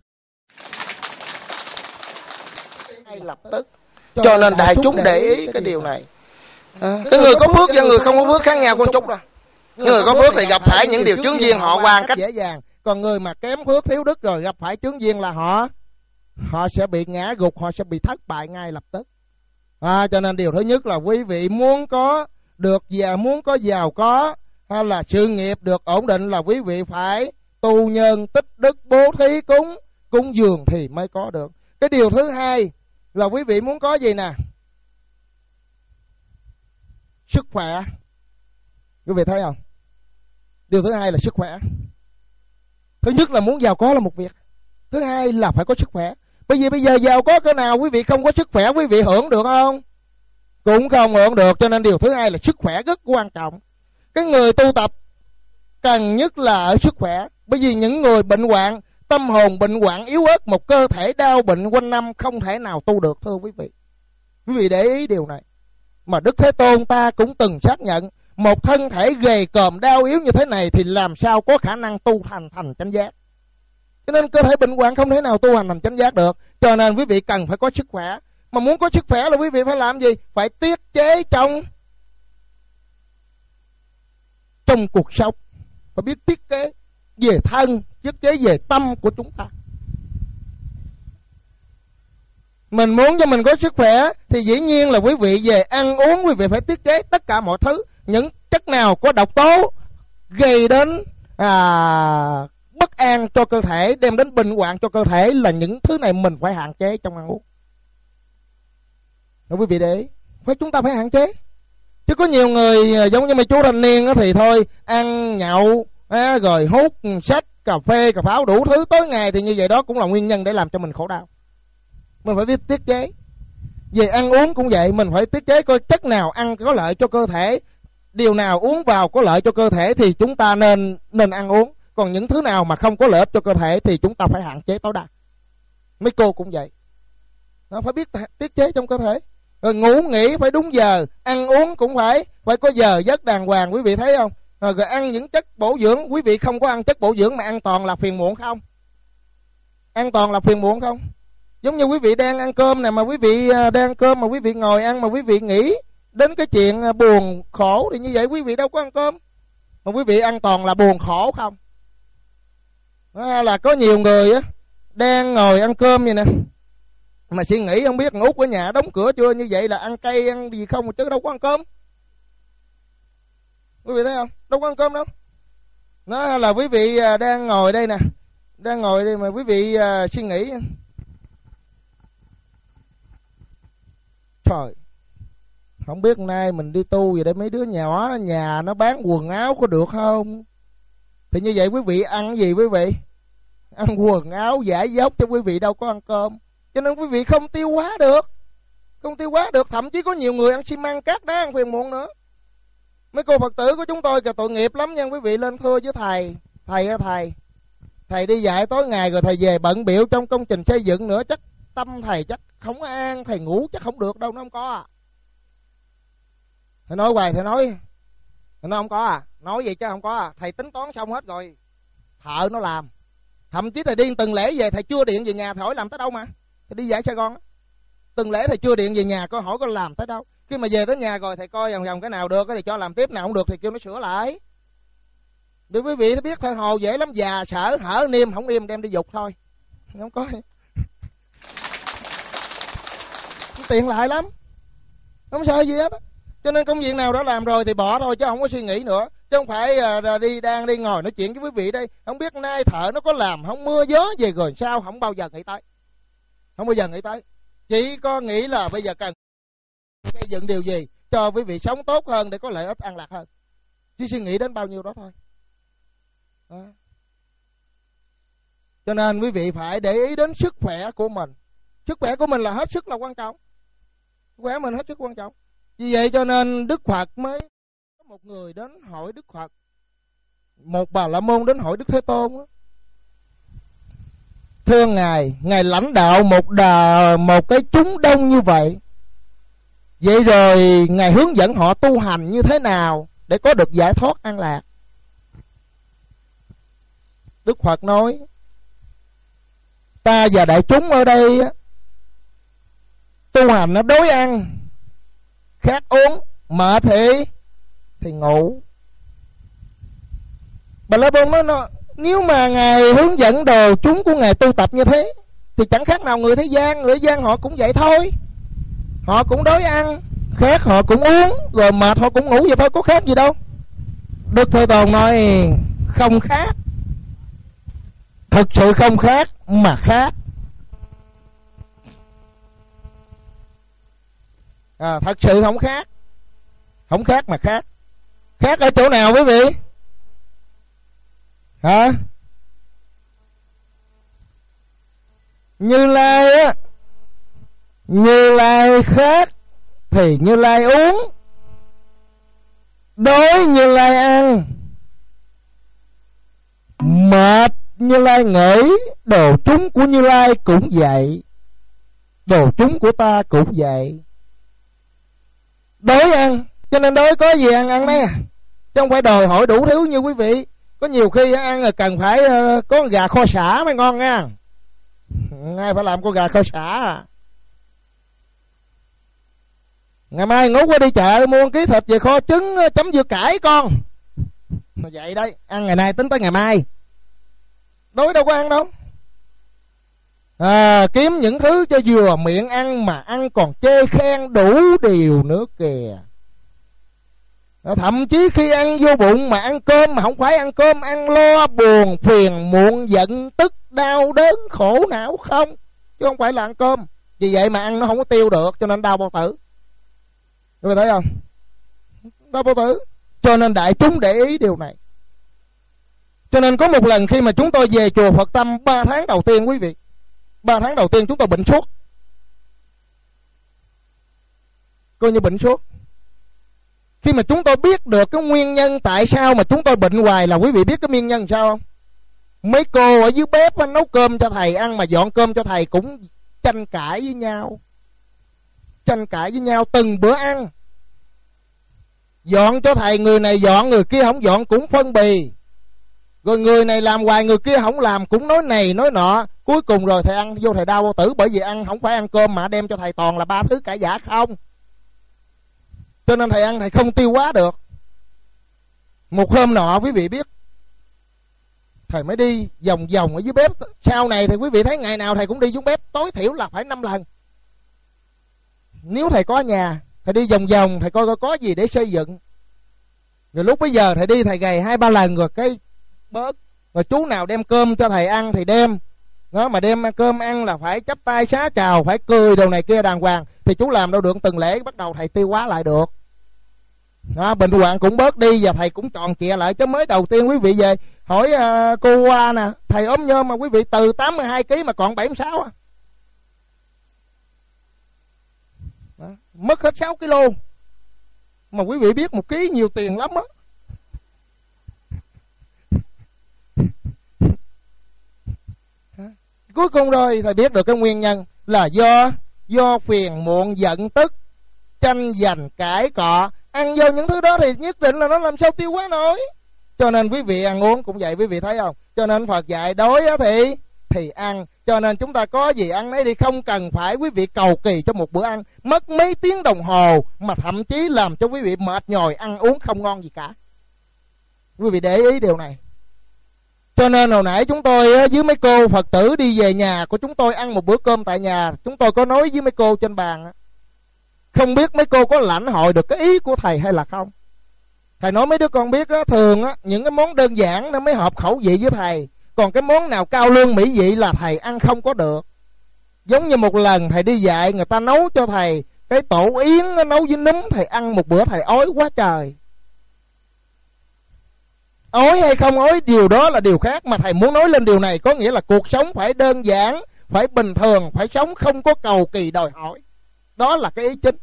Ngay lập tức. Cho nên đại chúng để ý cái điều này. À, cái người có phước và người không có phước khác nhau con chút đâu. Người có phước thì gặp phải những điều chướng duyên họ qua cách dễ dàng. Còn người mà kém phước thiếu đức rồi gặp phải chướng duyên là họ họ sẽ bị ngã gục, họ sẽ bị thất bại ngay lập tức. À, cho nên điều thứ nhất là quý vị muốn có được và muốn có giàu có hay là sự nghiệp được ổn định là quý vị phải tu nhân, tích đức, bố thí, cúng cúng dường thì mới có được. Cái điều thứ hai là quý vị muốn có gì nè? Sức khỏe. Quý vị thấy không? Điều thứ hai là sức khỏe. Thứ nhất là muốn giàu có là một việc, thứ hai là phải có sức khỏe. Bởi vì bây giờ giàu có cỡ nào quý vị không có sức khỏe quý vị hưởng được không? Cũng không hưởng được. Cho nên điều thứ hai là sức khỏe rất quan trọng. Cái người tu tập cần nhất là ở sức khỏe. Bởi vì những người bệnh hoạn, tâm hồn bệnh hoạn yếu ớt, một cơ thể đau bệnh quanh năm không thể nào tu được, thưa quý vị. Quý vị để ý điều này. Mà Đức Thế Tôn ta cũng từng xác nhận, một thân thể gầy còm đau yếu như thế này thì làm sao có khả năng tu thành thành chánh giác. Cho nên cơ thể bệnh hoạn không thể nào tu hành thành chánh giác được. Cho nên quý vị cần phải có sức khỏe. Mà muốn có sức khỏe là quý vị phải làm gì? Phải tiết chế trong trong cuộc sống. Phải biết tiết chế về thân, tiết chế về tâm của chúng ta. Mình muốn cho mình có sức khỏe thì dĩ nhiên là quý vị về ăn uống quý vị phải tiết chế tất cả mọi thứ. Những chất nào có độc tố gây đến à, bất an cho cơ thể, đem đến bệnh hoạn cho cơ thể là những thứ này mình phải hạn chế trong ăn uống. Rồi quý vị để ý, phải chúng ta phải hạn chế. Chứ có nhiều người giống như mấy chú thanh niên thì thôi ăn nhậu à, rồi hút sách, cà phê, cà pháo đủ thứ tối ngày thì như vậy đó cũng là nguyên nhân để làm cho mình khổ đau. Mình phải biết tiết chế. Về ăn uống cũng vậy, mình phải tiết chế coi chất nào ăn có lợi cho cơ thể, điều nào uống vào có lợi cho cơ thể thì chúng ta nên nên ăn uống. Còn những thứ nào mà không có lợi ích cho cơ thể thì chúng ta phải hạn chế tối đa. Mấy cô cũng vậy. Nó phải biết tiết chế trong cơ thể. Rồi ngủ nghỉ phải đúng giờ, ăn uống cũng phải phải có giờ giấc đàng hoàng, quý vị thấy không? Rồi, rồi ăn những chất bổ dưỡng, quý vị không có ăn chất bổ dưỡng mà ăn toàn là phiền muộn không? Ăn toàn là phiền muộn không? Giống như quý vị đang ăn cơm nè, mà quý vị đang ăn cơm mà quý vị ngồi ăn mà quý vị nghĩ đến cái chuyện buồn khổ thì như vậy quý vị đâu có ăn cơm. Mà quý vị ăn toàn là buồn khổ không? Đó là có nhiều người á đang ngồi ăn cơm vậy nè, Mà suy nghĩ không biết Út ở nhà đóng cửa chưa, như vậy là ăn cay ăn gì không chứ đâu có ăn cơm. Quý vị thấy không? Đâu có ăn cơm đâu. Nó là quý vị đang ngồi đây nè, đang ngồi đây mà quý vị uh, suy nghĩ. Trời, không biết nay mình đi tu về đây mấy đứa nhỏ nhà nó bán quần áo có được không? Thì như vậy quý vị ăn gì quý vị? Ăn quần áo giải dốc cho quý vị đâu có ăn cơm. Cho nên quý vị không tiêu hóa được. Không tiêu hóa được, thậm chí có nhiều người ăn xi măng cát đá ăn phiền muộn nữa. Mấy cô Phật tử của chúng tôi kìa tội nghiệp lắm nha quý vị, lên thưa với thầy. Thầy ơi thầy, thầy đi dạy tối ngày rồi thầy về bận bịu trong công trình xây dựng nữa, chắc tâm thầy chắc không an, thầy ngủ chắc không được đâu, nó không có à. Thầy nói hoài, thầy nói nó không có à, nói vậy chứ không có à. Thầy tính toán xong hết rồi, thợ nó làm. Thậm chí thầy đi từng lễ về thầy chưa điện về nhà, thầy hỏi làm tới đâu mà. Thầy đi dạy Sài Gòn á, từng lễ thầy chưa điện về nhà coi hỏi có làm tới đâu. Khi mà về tới nhà rồi thầy coi vòng vòng cái nào được thì cho làm tiếp, nào không được thì kêu nó sửa lại. Để quý vị biết thầy hồ dễ lắm, già sở hở niêm không im đem đi dục thôi, không có tiện lại lắm, không sao gì hết. Cho nên công việc nào đó làm rồi thì bỏ thôi chứ không có suy nghĩ nữa. Chứ không phải uh, đi đang đi ngồi nói chuyện với quý vị đây, không biết nay thợ nó có làm không, mưa gió về rồi sao, không bao giờ nghĩ tới, không bao giờ nghĩ tới. Chỉ có nghĩ là bây giờ cần xây dựng điều gì cho quý vị sống tốt hơn để có lợi ích an lạc hơn, chỉ suy nghĩ đến bao nhiêu đó thôi đó. Cho nên quý vị phải để ý đến sức khỏe của mình. Sức khỏe của mình là hết sức là quan trọng, sức khỏe mình hết sức quan trọng. Vì vậy cho nên Đức Phật mới có một người đến hỏi Đức Phật, một Bà La Môn đến hỏi Đức Thế Tôn đó. Thưa ngài, ngài lãnh đạo một đà một cái chúng đông như vậy, vậy rồi ngài hướng dẫn họ tu hành như thế nào để có được giải thoát an lạc? Đức Phật nói, ta và đại chúng ở đây tu hành nó đối ăn, khát uống, mệt thì thì ngủ. Bà La Môn nói, nó nếu mà ngài hướng dẫn đồ chúng của ngài tu tập như thế thì chẳng khác nào người thế gian. Người thế gian họ cũng vậy thôi, họ cũng đói ăn, khát họ cũng uống, rồi mệt họ cũng ngủ vậy thôi, có khác gì đâu. Đức Thế Tôn nói không khác, thực sự không khác mà khác. À, thật sự không khác, không khác mà khác. Khác ở chỗ nào quý vị? Hả? Như Lai á, Như Lai khát thì Như Lai uống, đói Như Lai ăn, mệt Như Lai nghỉ. Đồ chúng của Như Lai cũng vậy, đồ chúng của ta cũng vậy. Đói ăn, cho nên đói có gì ăn ăn đấy à, chứ không phải đòi hỏi đủ thứ như quý vị. Có nhiều khi ăn là cần phải uh, có con gà kho sả mới ngon nha. Ai phải làm con gà kho sả à. Ngày mai Ngút qua đi chợ mua ký thịt về kho trứng chấm dưa cải con. Vậy đấy, ăn ngày nay tính tới ngày mai. Đói đâu có ăn đâu. À, kiếm những thứ cho vừa miệng ăn mà ăn còn chê khen đủ điều nữa kìa. À, thậm chí khi ăn vô bụng mà ăn cơm mà không phải ăn cơm, ăn lo buồn phiền muộn giận tức đau đớn khổ não không, chứ không phải là ăn cơm. Vì vậy mà ăn nó không có tiêu được, cho nên đau bao tử. Các bạn thấy không? Đau bao tử. Cho nên đại chúng để ý điều này. Cho nên có một lần khi mà chúng tôi về chùa Phật Tâm ba tháng đầu tiên quý vị, ba tháng đầu tiên chúng tôi bệnh sốt, coi như bệnh sốt. Khi mà chúng tôi biết được cái nguyên nhân tại sao mà chúng tôi bệnh hoài, là quý vị biết cái nguyên nhân sao không? Mấy cô ở dưới bếp nấu cơm cho thầy ăn mà dọn cơm cho thầy cũng tranh cãi với nhau. Tranh cãi với nhau từng bữa ăn. Dọn cho thầy, người này dọn, người kia không dọn cũng phân bì. Rồi người này làm hoài, người kia không làm cũng nói này nói nọ. Cuối cùng rồi thầy ăn vô thầy đau bao tử, bởi vì ăn không phải ăn cơm mà đem cho thầy toàn là ba thứ cải giả không. Cho nên thầy ăn thầy không tiêu hóa được. Một hôm nọ quý vị biết, thầy mới đi vòng vòng ở dưới bếp. Sau này thì quý vị thấy ngày nào thầy cũng đi xuống bếp, tối thiểu là phải năm lần. nếu thầy có nhà, thầy đi vòng vòng, thầy coi coi có gì để xây dựng. Rồi lúc bây giờ thầy đi thầy gầy hai ba lần rồi cái bớt. Rồi chú nào đem cơm cho thầy ăn thì đem. Đó, mà đem cơm ăn là phải chắp tay xá chào, phải cười đồ này kia đàng hoàng. Thì chú làm đâu được từng lễ, bắt đầu thầy tiêu hóa lại được. Đó, bệnh hoạn cũng bớt đi và thầy cũng tròn trịa lại. Chứ mới đầu tiên quý vị về hỏi uh, cô Hoa nè, thầy ốm nhôm mà quý vị từ tám mươi hai ki lô gam mà còn bảy mươi sáu à. Đó, mất hết sáu ki lô. Mà quý vị biết một ký nhiều tiền lắm á. Cuối cùng rồi thầy biết được cái nguyên nhân là do do phiền muộn giận tức, tranh giành cãi cọ. Ăn vô những thứ đó thì nhất định là nó làm sao tiêu hóa nổi. Cho nên quý vị ăn uống cũng vậy, quý vị thấy không? Cho nên Phật dạy đói thì thì ăn. Cho nên chúng ta có gì ăn nấy đi, không cần phải quý vị cầu kỳ cho một bữa ăn mất mấy tiếng đồng hồ, mà thậm chí làm cho quý vị mệt nhòi, ăn uống không ngon gì cả. Quý vị để ý điều này. Cho nên hồi nãy chúng tôi với mấy cô Phật tử đi về nhà của chúng tôi ăn một bữa cơm tại nhà, chúng tôi có nói với mấy cô trên bàn, không biết mấy cô có lãnh hội được cái ý của thầy hay là không. Thầy nói mấy đứa con biết á, thường á, những cái món đơn giản nó mới hợp khẩu vị với thầy. Còn cái món nào cao lương mỹ vị là thầy ăn không có được. Giống như một lần thầy đi dạy, người ta nấu cho thầy cái tổ yến nấu với núm, thầy ăn một bữa thầy ói quá trời. Ói hay không ói điều đó là điều khác. Mà thầy muốn nói lên điều này có nghĩa là cuộc sống phải đơn giản, phải bình thường, phải sống không có cầu kỳ đòi hỏi. Đó là cái ý chính.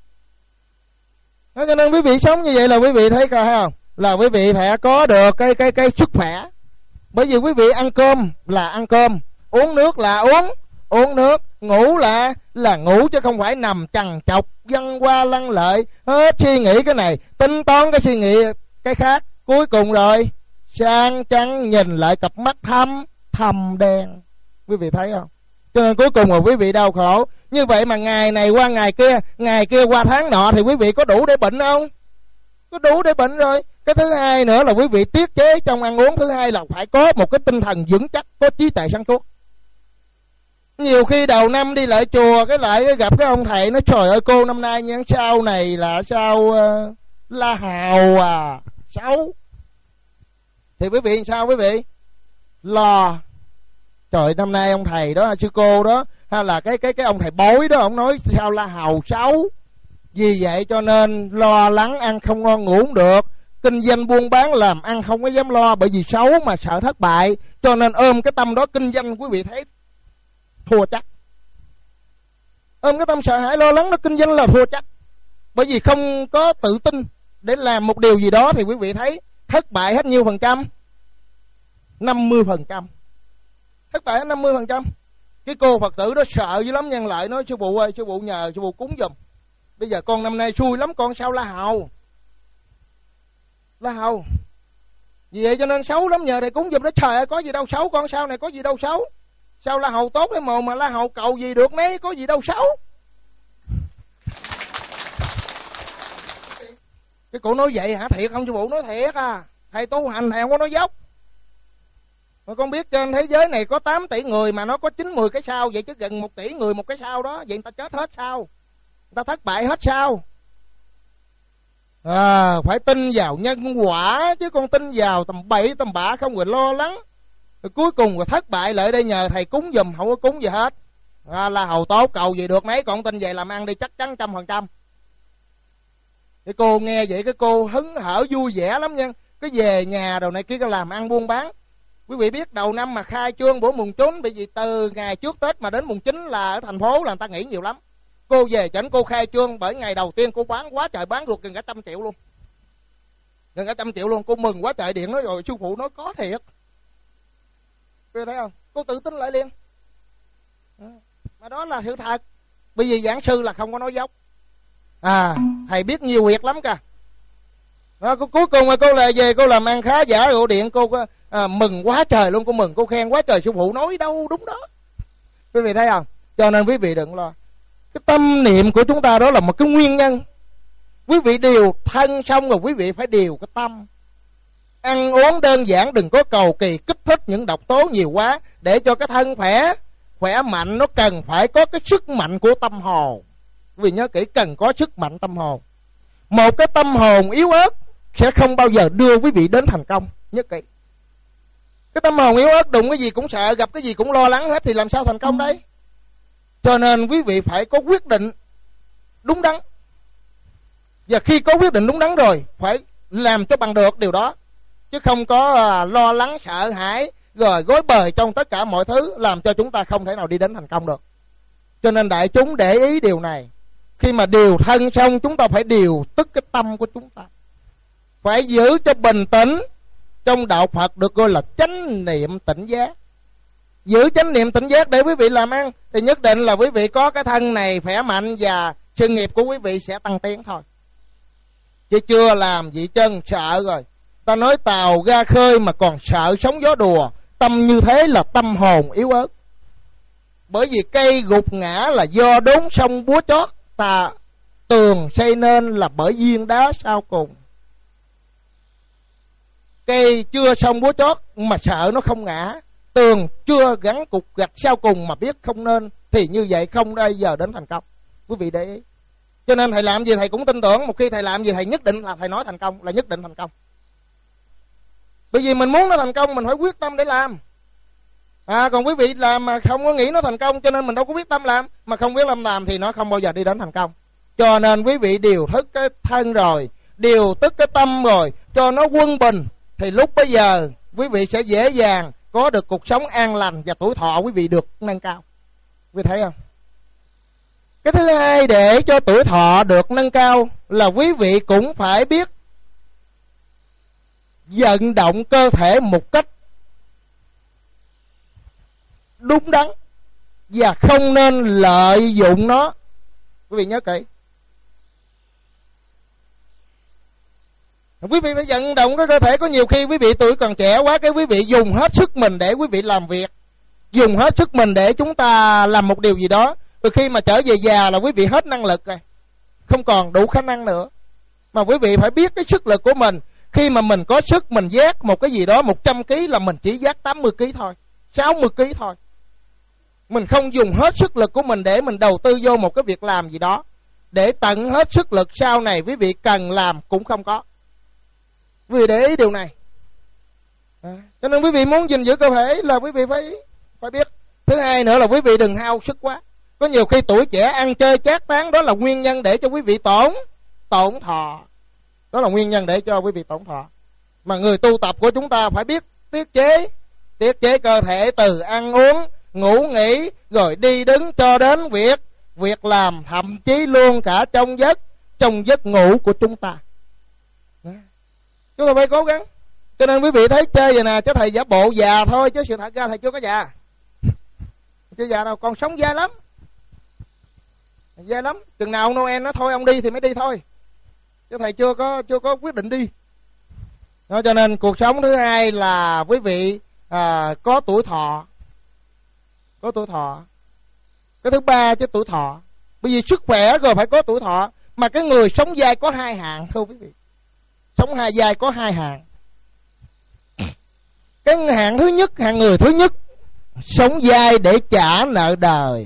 Cho nên quý vị sống như vậy là quý vị thấy coi không? Là quý vị phải có được cái cái cái sức khỏe. Bởi vì quý vị ăn cơm là ăn cơm, uống nước là uống uống nước, ngủ là là ngủ, chứ không phải nằm chằn chọc văng qua lăn lợi hết, suy nghĩ cái này tính toán cái suy nghĩ cái khác. Cuối cùng rồi sang trăng nhìn lại cặp mắt thâm thầm đen. Quý vị thấy không? Cho nên cuối cùng là quý vị đau khổ. Như vậy mà ngày này qua ngày kia, ngày kia qua tháng nọ, thì quý vị có đủ để bệnh không? Có đủ để bệnh rồi. Cái thứ hai nữa là quý vị tiết chế trong ăn uống. Thứ hai là phải có một cái tinh thần vững chắc, có trí tuệ sáng suốt. Nhiều khi đầu năm đi lại chùa, cái lại gặp cái ông thầy nói trời ơi cô năm nay như sao này là sao uh, la hào à, xấu. Thì quý vị sao quý vị? Lo. Trời, năm nay ông thầy đó, sư cô đó, hay là cái cái cái ông thầy bói đó, ông nói sao la hào xấu. Vì vậy cho nên lo lắng, ăn không ngon ngủ không được. Kinh doanh buôn bán làm ăn không có dám lo, bởi vì xấu mà sợ thất bại. Cho nên ôm cái tâm đó kinh doanh, quý vị thấy thua chắc. Ôm cái tâm sợ hãi lo lắng nó kinh doanh là thua chắc. Bởi vì không có tự tin để làm một điều gì đó thì quý vị thấy thất bại hết nhiêu phần trăm? năm mươi phần trăm. Thất bại hết năm mươi phần trăm. Cái cô Phật tử đó sợ dữ lắm, nhân lại nói sư phụ ơi, sư phụ nhờ sư phụ cúng giùm. Bây giờ con năm nay xui lắm, con sao la hào. La hào. Vì vậy cho nên xấu lắm, nhờ thầy cúng giùm. Đó trời ơi, có gì đâu xấu, con sao này có gì đâu xấu. Sao la hầu tốt đấy mà mà la hầu cầu gì được mấy, có gì đâu xấu. Cái cổ nói vậy hả? Thiệt không sư phụ? Nói thiệt à. Thầy tu hành thầy không có nói dốc. Mà con biết trên thế giới này có tám tỷ người mà nó có chín mười cái sao, vậy chứ gần một tỷ người một cái sao đó, vậy người ta chết hết sao? Người ta thất bại hết sao? À, phải tin vào nhân quả chứ con tin vào tầm bậy tầm bạ không rồi lo lắng. Rồi cuối cùng rồi thất bại lại đây nhờ thầy cúng giùm, không có cúng gì hết. À, là hầu tốt cầu gì được mấy, còn tin về làm ăn đi chắc chắn trăm phần trăm. Cái cô nghe vậy cái cô hứng hở vui vẻ lắm nha. Cái về nhà đầu này kia cái làm ăn buôn bán. Quý vị biết đầu năm mà khai trương bữa mùng chín, bởi vì từ ngày trước Tết mà đến mùng chín là ở thành phố là người ta nghỉ nhiều lắm. Cô về chảnh cô khai trương, bởi ngày đầu tiên cô bán quá trời, bán được gần cả trăm triệu luôn. Gần cả trăm triệu luôn, cô mừng quá trời, điện nói rồi sư phụ nói có thiệt. Quý vị thấy không? Cô tự tin lại liền. Mà đó là sự thật. Bởi vì giảng sư là không có nói dốc. À, thầy biết nhiều việc lắm cả. Đó, cuối cùng mà cô lại về cô làm ăn khá giả rồi điện cô à, mừng quá trời luôn, cô mừng cô khen quá trời, sư phụ nói đâu đúng đó. Quý vị thấy không? Cho nên quý vị đừng lo. Cái tâm niệm của chúng ta đó là một cái nguyên nhân. Quý vị điều thân xong rồi quý vị phải điều cái tâm. Ăn uống đơn giản, đừng có cầu kỳ kích thích những độc tố nhiều quá. Để cho cái thân khỏe, khỏe mạnh nó cần phải có cái sức mạnh của tâm hồn. Quý vị nhớ kỹ, cần có sức mạnh tâm hồn. Một cái tâm hồn yếu ớt sẽ không bao giờ đưa quý vị đến thành công. Nhớ kỹ. Cái tâm hồn yếu ớt đụng cái gì cũng sợ, gặp cái gì cũng lo lắng hết thì làm sao thành công đấy. Cho nên quý vị phải có quyết định đúng đắn. Và khi có quyết định đúng đắn rồi, phải làm cho bằng được điều đó. Chứ không có à, lo lắng, sợ hãi, rồi gối bời trong tất cả mọi thứ, làm cho chúng ta không thể nào đi đến thành công được. Cho nên đại chúng để ý điều này. Khi mà điều thân xong, chúng ta phải điều tức cái tâm của chúng ta. Phải giữ cho bình tĩnh. Trong đạo Phật được gọi là chánh niệm tỉnh giác. Giữ chánh niệm tỉnh giác để quý vị làm ăn, thì nhất định là quý vị có cái thân này khỏe mạnh, và sự nghiệp của quý vị sẽ tăng tiến thôi. Chứ chưa làm vị chân sợ rồi. Ta nói tàu ra khơi mà còn sợ sóng gió đùa. Tâm như thế là tâm hồn yếu ớt. Bởi vì cây gục ngã là do đốn sông búa chót. Ta tường xây nên là bởi viên đá sau cùng. Cây chưa xong búa chót mà sợ nó không ngã. Tường chưa gắn cục gạch sau cùng mà biết không nên, thì như vậy không bao giờ đến thành công. Quý vị để ý. Cho nên thầy làm gì thầy cũng tin tưởng. Một khi thầy làm gì thầy nhất định là thầy nói thành công, là nhất định thành công. Bởi vì mình muốn nó thành công, mình phải quyết tâm để làm. À, còn quý vị làm mà không có nghĩ nó thành công, cho nên mình đâu có quyết tâm làm. Mà không biết làm làm thì nó không bao giờ đi đến thành công. Cho nên quý vị điều thức cái thân rồi, điều tức cái tâm rồi, cho nó quân bình, thì lúc bây giờ quý vị sẽ dễ dàng có được cuộc sống an lành, và tuổi thọ quý vị được nâng cao. Quý vị thấy không? Cái thứ hai, để cho tuổi thọ được nâng cao là quý vị cũng phải biết vận động cơ thể một cách đúng đắn, và không nên lợi dụng nó. Quý vị nhớ kỹ. Quý vị phải vận động cái cơ thể. Có nhiều khi quý vị tuổi còn trẻ quá, cái quý vị dùng hết sức mình để quý vị làm việc, dùng hết sức mình để chúng ta làm một điều gì đó. Từ khi mà trở về già là quý vị hết năng lực rồi, không còn đủ khả năng nữa. Mà quý vị phải biết cái sức lực của mình. Khi mà mình có sức mình vác một cái gì đó một trăm ki lô gam là mình chỉ vác tám mươi ki lô gam thôi, sáu mươi ki lô gam thôi. Mình không dùng hết sức lực của mình để mình đầu tư vô một cái việc làm gì đó, để tận hết sức lực sau này quý vị cần làm cũng không có. Quý vị để ý điều này. À, cho nên quý vị muốn gìn giữ cơ thể là quý vị phải phải biết. Thứ hai nữa là quý vị đừng hao sức quá. Có nhiều khi tuổi trẻ ăn chơi chát tán, đó là nguyên nhân để cho quý vị tổn tổn thọ. Đó là nguyên nhân để cho quý vị tổn thọ. Mà người tu tập của chúng ta phải biết tiết chế, tiết chế cơ thể từ ăn uống, ngủ nghỉ, rồi đi đứng cho đến việc việc làm, thậm chí luôn cả trong giấc trong giấc ngủ của chúng ta. Chúng ta phải cố gắng. Cho nên quý vị thấy chơi vậy nè, chứ thầy giả bộ già thôi, chứ sự thật ra thầy chưa có già. Chứ già đâu, còn sống dai lắm. Dai lắm. Chừng nào ông Noel nói thôi ông đi thì mới đi thôi. Chứ thầy chưa có chưa có quyết định đi. Đó, cho nên cuộc sống thứ hai là quý vị à, có tuổi thọ. Có tuổi thọ. Cái thứ ba chứ tuổi thọ. Bởi vì sức khỏe rồi phải có tuổi thọ. Mà cái người sống dai có hai hạng thôi quý vị. Sống hai dai có hai hạng. Cái hạng thứ nhất, hạng người thứ nhất, sống dai để trả nợ đời.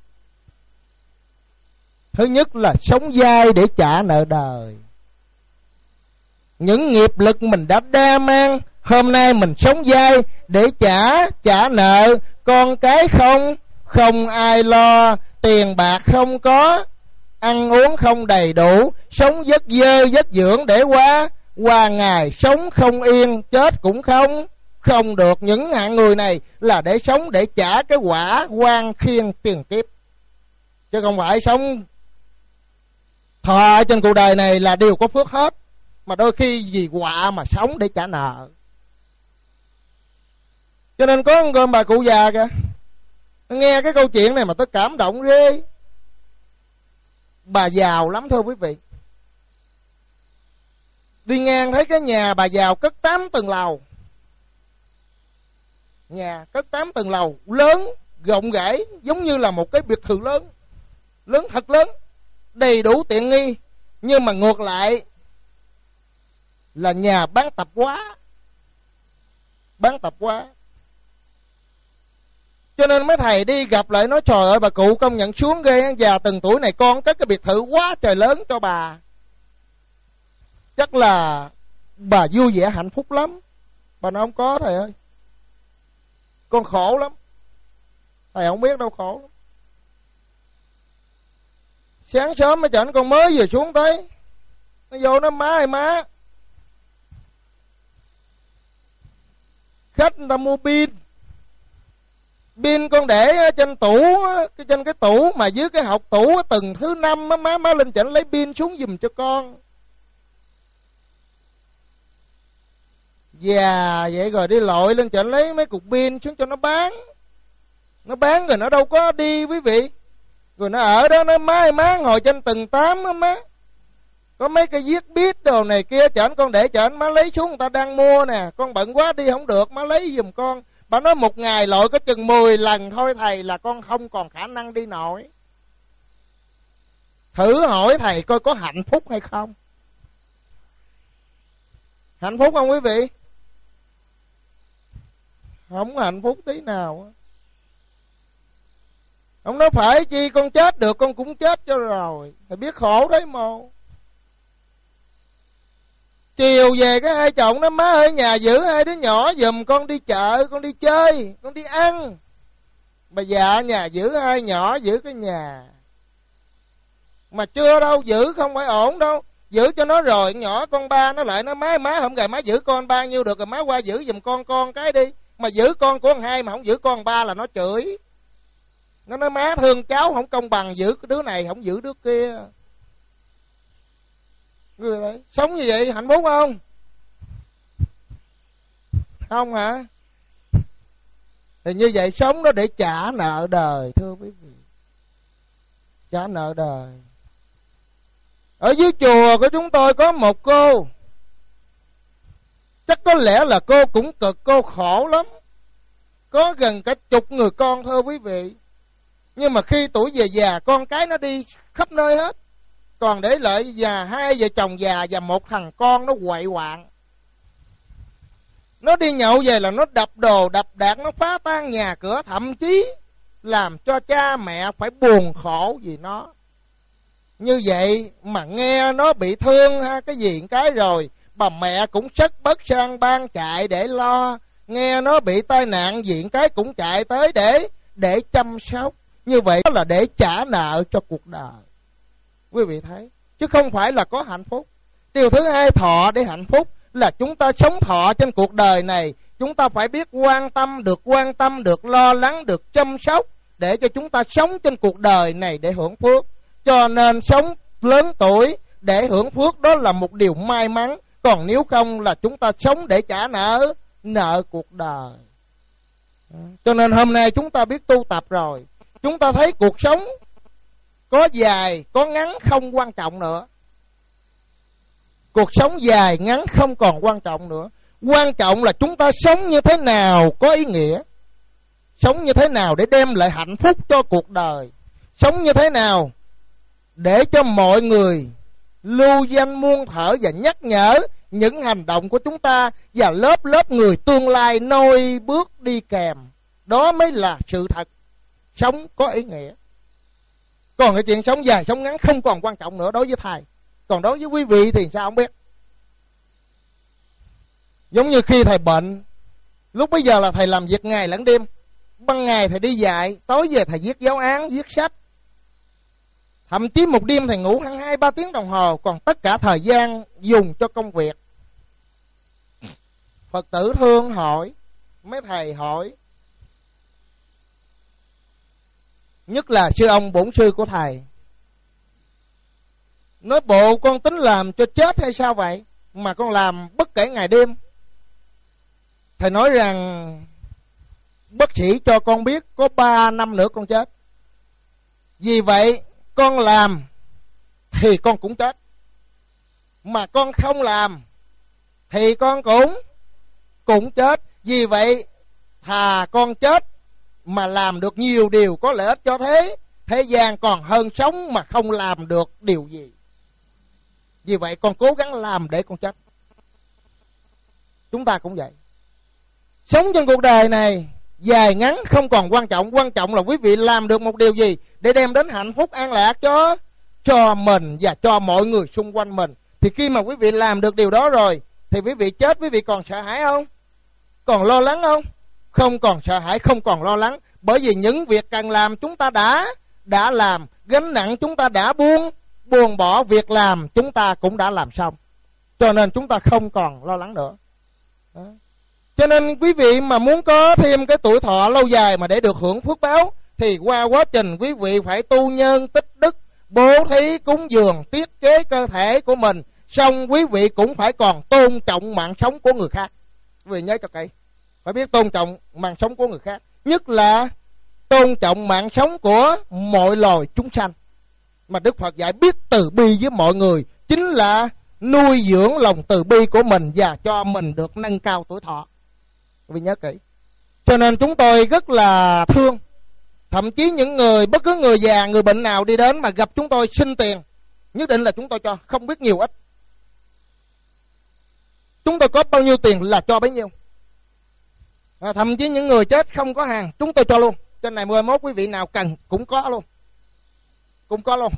Thứ nhất là sống dai để trả nợ đời. Những nghiệp lực mình đã đa mang, hôm nay mình sống dai để trả trả nợ. Con cái không, không ai lo, tiền bạc không có, ăn uống không đầy đủ, sống vất vơ vất dưỡng để qua qua ngày, sống không yên, chết cũng không không được. Những hạng người này là để sống để trả cái quả quan khiên tiền kiếp, chứ không phải sống thọ trên cuộc đời này là đều có phước hết, mà đôi khi vì quả mà sống để trả nợ. Cho nên có con bà cụ già kìa, nghe cái câu chuyện này mà tôi cảm động ghê. Bà giàu lắm thưa quý vị. Đi ngang thấy cái nhà bà giàu cất tám tầng lầu. Nhà cất tám tầng lầu, lớn, rộng rãi, giống như là một cái biệt thự lớn. Lớn thật lớn, đầy đủ tiện nghi. Nhưng mà ngược lại là nhà bán tạp hóa. Bán tạp hóa. Cho nên mấy thầy đi gặp lại nói trời ơi bà cụ công nhận xuống ghê, già từng tuổi này con cất cái biệt thự quá trời lớn cho bà. Chắc là bà vui vẻ hạnh phúc lắm. Bà nói không có thầy ơi, con khổ lắm. Thầy không biết đâu, khổ lắm. Sáng sớm mới chảnh con mới vừa xuống tới, nó vô nó má ơi má, khách người ta mua pin. Pin con để trên tủ, trên cái tủ mà dưới cái học tủ từng thứ năm má, má má lên chảnh lấy pin xuống giùm cho con. Già vậy rồi đi lội lên chảnh lấy mấy cục pin xuống cho nó bán. Nó bán rồi nó đâu có đi quý vị. Rồi nó ở đó nó má má ngồi trên tầng tám á má. Có mấy cái viết biết đồ này kia chảnh con để chảnh má lấy xuống người ta đang mua nè. Con bận quá đi không được má lấy giùm con. Bà nói một ngày lội có chừng mười lần thôi thầy là con không còn khả năng đi nổi. Thử hỏi thầy coi có hạnh phúc hay không? Hạnh phúc không quý vị? Không hạnh phúc tí nào. Ông nói phải chi con chết được con cũng chết cho rồi. Thầy biết khổ đấy mồ. Chiều về cái hai chồng nó má ơi nhà giữ hai đứa nhỏ giùm con đi chợ, con đi chơi, con đi ăn. Bà già nhà giữ hai nhỏ giữ cái nhà. Mà chưa đâu, giữ không phải ổn đâu. Giữ cho nó rồi nhỏ con ba nó lại nó má má không gài má giữ con bao nhiêu được rồi má qua giữ giùm con con cái đi. Mà giữ con của con hai mà không giữ con ba là nó chửi. Nó nói má thương cháu không công bằng, giữ đứa này không giữ đứa kia. Người đấy, sống như vậy hạnh phúc không? Không hả? Thì như vậy sống đó để trả nợ đời thưa quý vị. Trả nợ đời. Ở dưới chùa của chúng tôi có một cô, chắc có lẽ là cô cũng cực, cô khổ lắm. Có gần cả chục người con thưa quý vị. Nhưng mà khi tuổi về già con cái nó đi khắp nơi hết. Còn để lại già hai vợ chồng già và một thằng con nó quậy quạng. Nó đi nhậu về là nó đập đồ đập đạc, nó phá tan nhà cửa, thậm chí làm cho cha mẹ phải buồn khổ vì nó. Như vậy mà nghe nó bị thương ha cái gì cái rồi bà mẹ cũng sất bất sang ban chạy để lo. Nghe nó bị tai nạn diện cái cũng chạy tới để để chăm sóc. Như vậy đó là để trả nợ cho cuộc đời. Quý vị thấy, chứ không phải là có hạnh phúc. Điều thứ hai, thọ để hạnh phúc là chúng ta sống thọ trên cuộc đời này. Chúng ta phải biết quan tâm, được quan tâm, được lo lắng, được chăm sóc, để cho chúng ta sống trên cuộc đời này để hưởng phước. Cho nên sống lớn tuổi để hưởng phước đó là một điều may mắn. Còn nếu không là chúng ta sống để trả nợ, nợ cuộc đời. Cho nên hôm nay chúng ta biết tu tập rồi, chúng ta thấy cuộc sống có dài, có ngắn không quan trọng nữa. Cuộc sống dài, ngắn không còn quan trọng nữa. Quan trọng là chúng ta sống như thế nào có ý nghĩa. Sống như thế nào để đem lại hạnh phúc cho cuộc đời. Sống như thế nào để cho mọi người lưu danh muôn thở và nhắc nhở những hành động của chúng ta. Và lớp lớp người tương lai nôi bước đi kèm. Đó mới là sự thật. Sống có ý nghĩa. Còn cái chuyện sống dài, sống ngắn không còn quan trọng nữa đối với thầy. Còn đối với quý vị thì sao không biết. Giống như khi thầy bệnh, lúc bây giờ là thầy làm việc ngày lẫn đêm. Ban ngày thầy đi dạy, tối về thầy viết giáo án, viết sách. Thậm chí một đêm thầy ngủ hẳn hai ba tiếng đồng hồ. Còn tất cả thời gian dùng cho công việc. Phật tử thương hỏi, mấy thầy hỏi, nhất là sư ông bổn sư của thầy, nói bộ con tính làm cho chết hay sao vậy mà con làm bất kể ngày đêm. Thầy nói rằng bác sĩ cho con biết có ba năm nữa con chết. Vì vậy con làm thì con cũng chết, mà con không làm thì con cũng cũng chết. Vì vậy thà con chết mà làm được nhiều điều có lợi ích cho thế thế gian, còn hơn sống mà không làm được điều gì. Vì vậy con cố gắng làm để con chết. Chúng ta cũng vậy. Sống trên cuộc đời này dài ngắn không còn quan trọng. Quan trọng là quý vị làm được một điều gì để đem đến hạnh phúc an lạc cho cho mình và cho mọi người xung quanh mình. Thì khi mà quý vị làm được điều đó rồi thì quý vị chết, quý vị còn sợ hãi không? Còn lo lắng không? Không còn sợ hãi, không còn lo lắng. Bởi vì những việc cần làm chúng ta đã đã làm, gánh nặng chúng ta đã buông buông bỏ, việc làm chúng ta cũng đã làm xong. Cho nên chúng ta không còn lo lắng nữa. Đó. Cho nên quý vị mà muốn có thêm cái tuổi thọ lâu dài mà để được hưởng phước báo thì qua quá trình quý vị phải tu nhân tích đức, bố thí cúng dường, tiết chế cơ thể của mình. Xong quý vị cũng phải còn tôn trọng mạng sống của người khác. Quý vị nhớ cho kỹ, phải biết tôn trọng mạng sống của người khác, nhất là tôn trọng mạng sống của mọi loài chúng sanh. Mà Đức Phật dạy biết từ bi với mọi người chính là nuôi dưỡng lòng từ bi của mình và cho mình được nâng cao tuổi thọ. Quý vị nhớ kỹ. Cho nên chúng tôi rất là thương. Thậm chí những người, bất cứ người già, người bệnh nào đi đến mà gặp chúng tôi xin tiền, nhất định là chúng tôi cho, không biết nhiều ít. Chúng tôi có bao nhiêu tiền là cho bấy nhiêu. À, thậm chí những người chết không có hàng, chúng tôi cho luôn. Trên này mười mốt quý vị nào cần cũng có luôn. Cũng có luôn.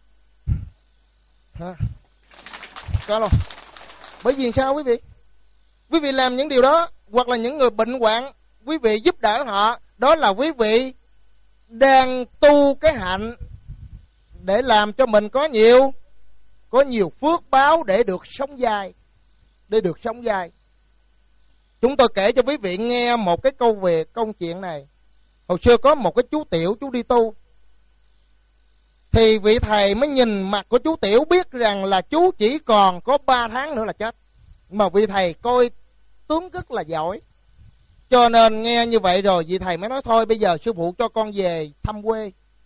À, có luôn. Bởi vì sao quý vị? Quý vị làm những điều đó, hoặc là những người bệnh hoạn, quý vị giúp đỡ họ, đó là quý vị đang tu cái hạnh để làm cho mình có nhiều có nhiều phước báo để được sống dài, để được sống dài. Chúng tôi kể cho quý vị nghe một cái câu về câu chuyện này. Hồi xưa có một cái chú Tiểu, chú đi tu. Thì vị thầy mới nhìn mặt của chú Tiểu biết rằng là chú chỉ còn có ba tháng nữa là chết. Mà vị thầy coi tướng rất là giỏi. Cho nên nghe như vậy rồi vị thầy mới nói thôi bây giờ sư phụ cho con về thăm quê.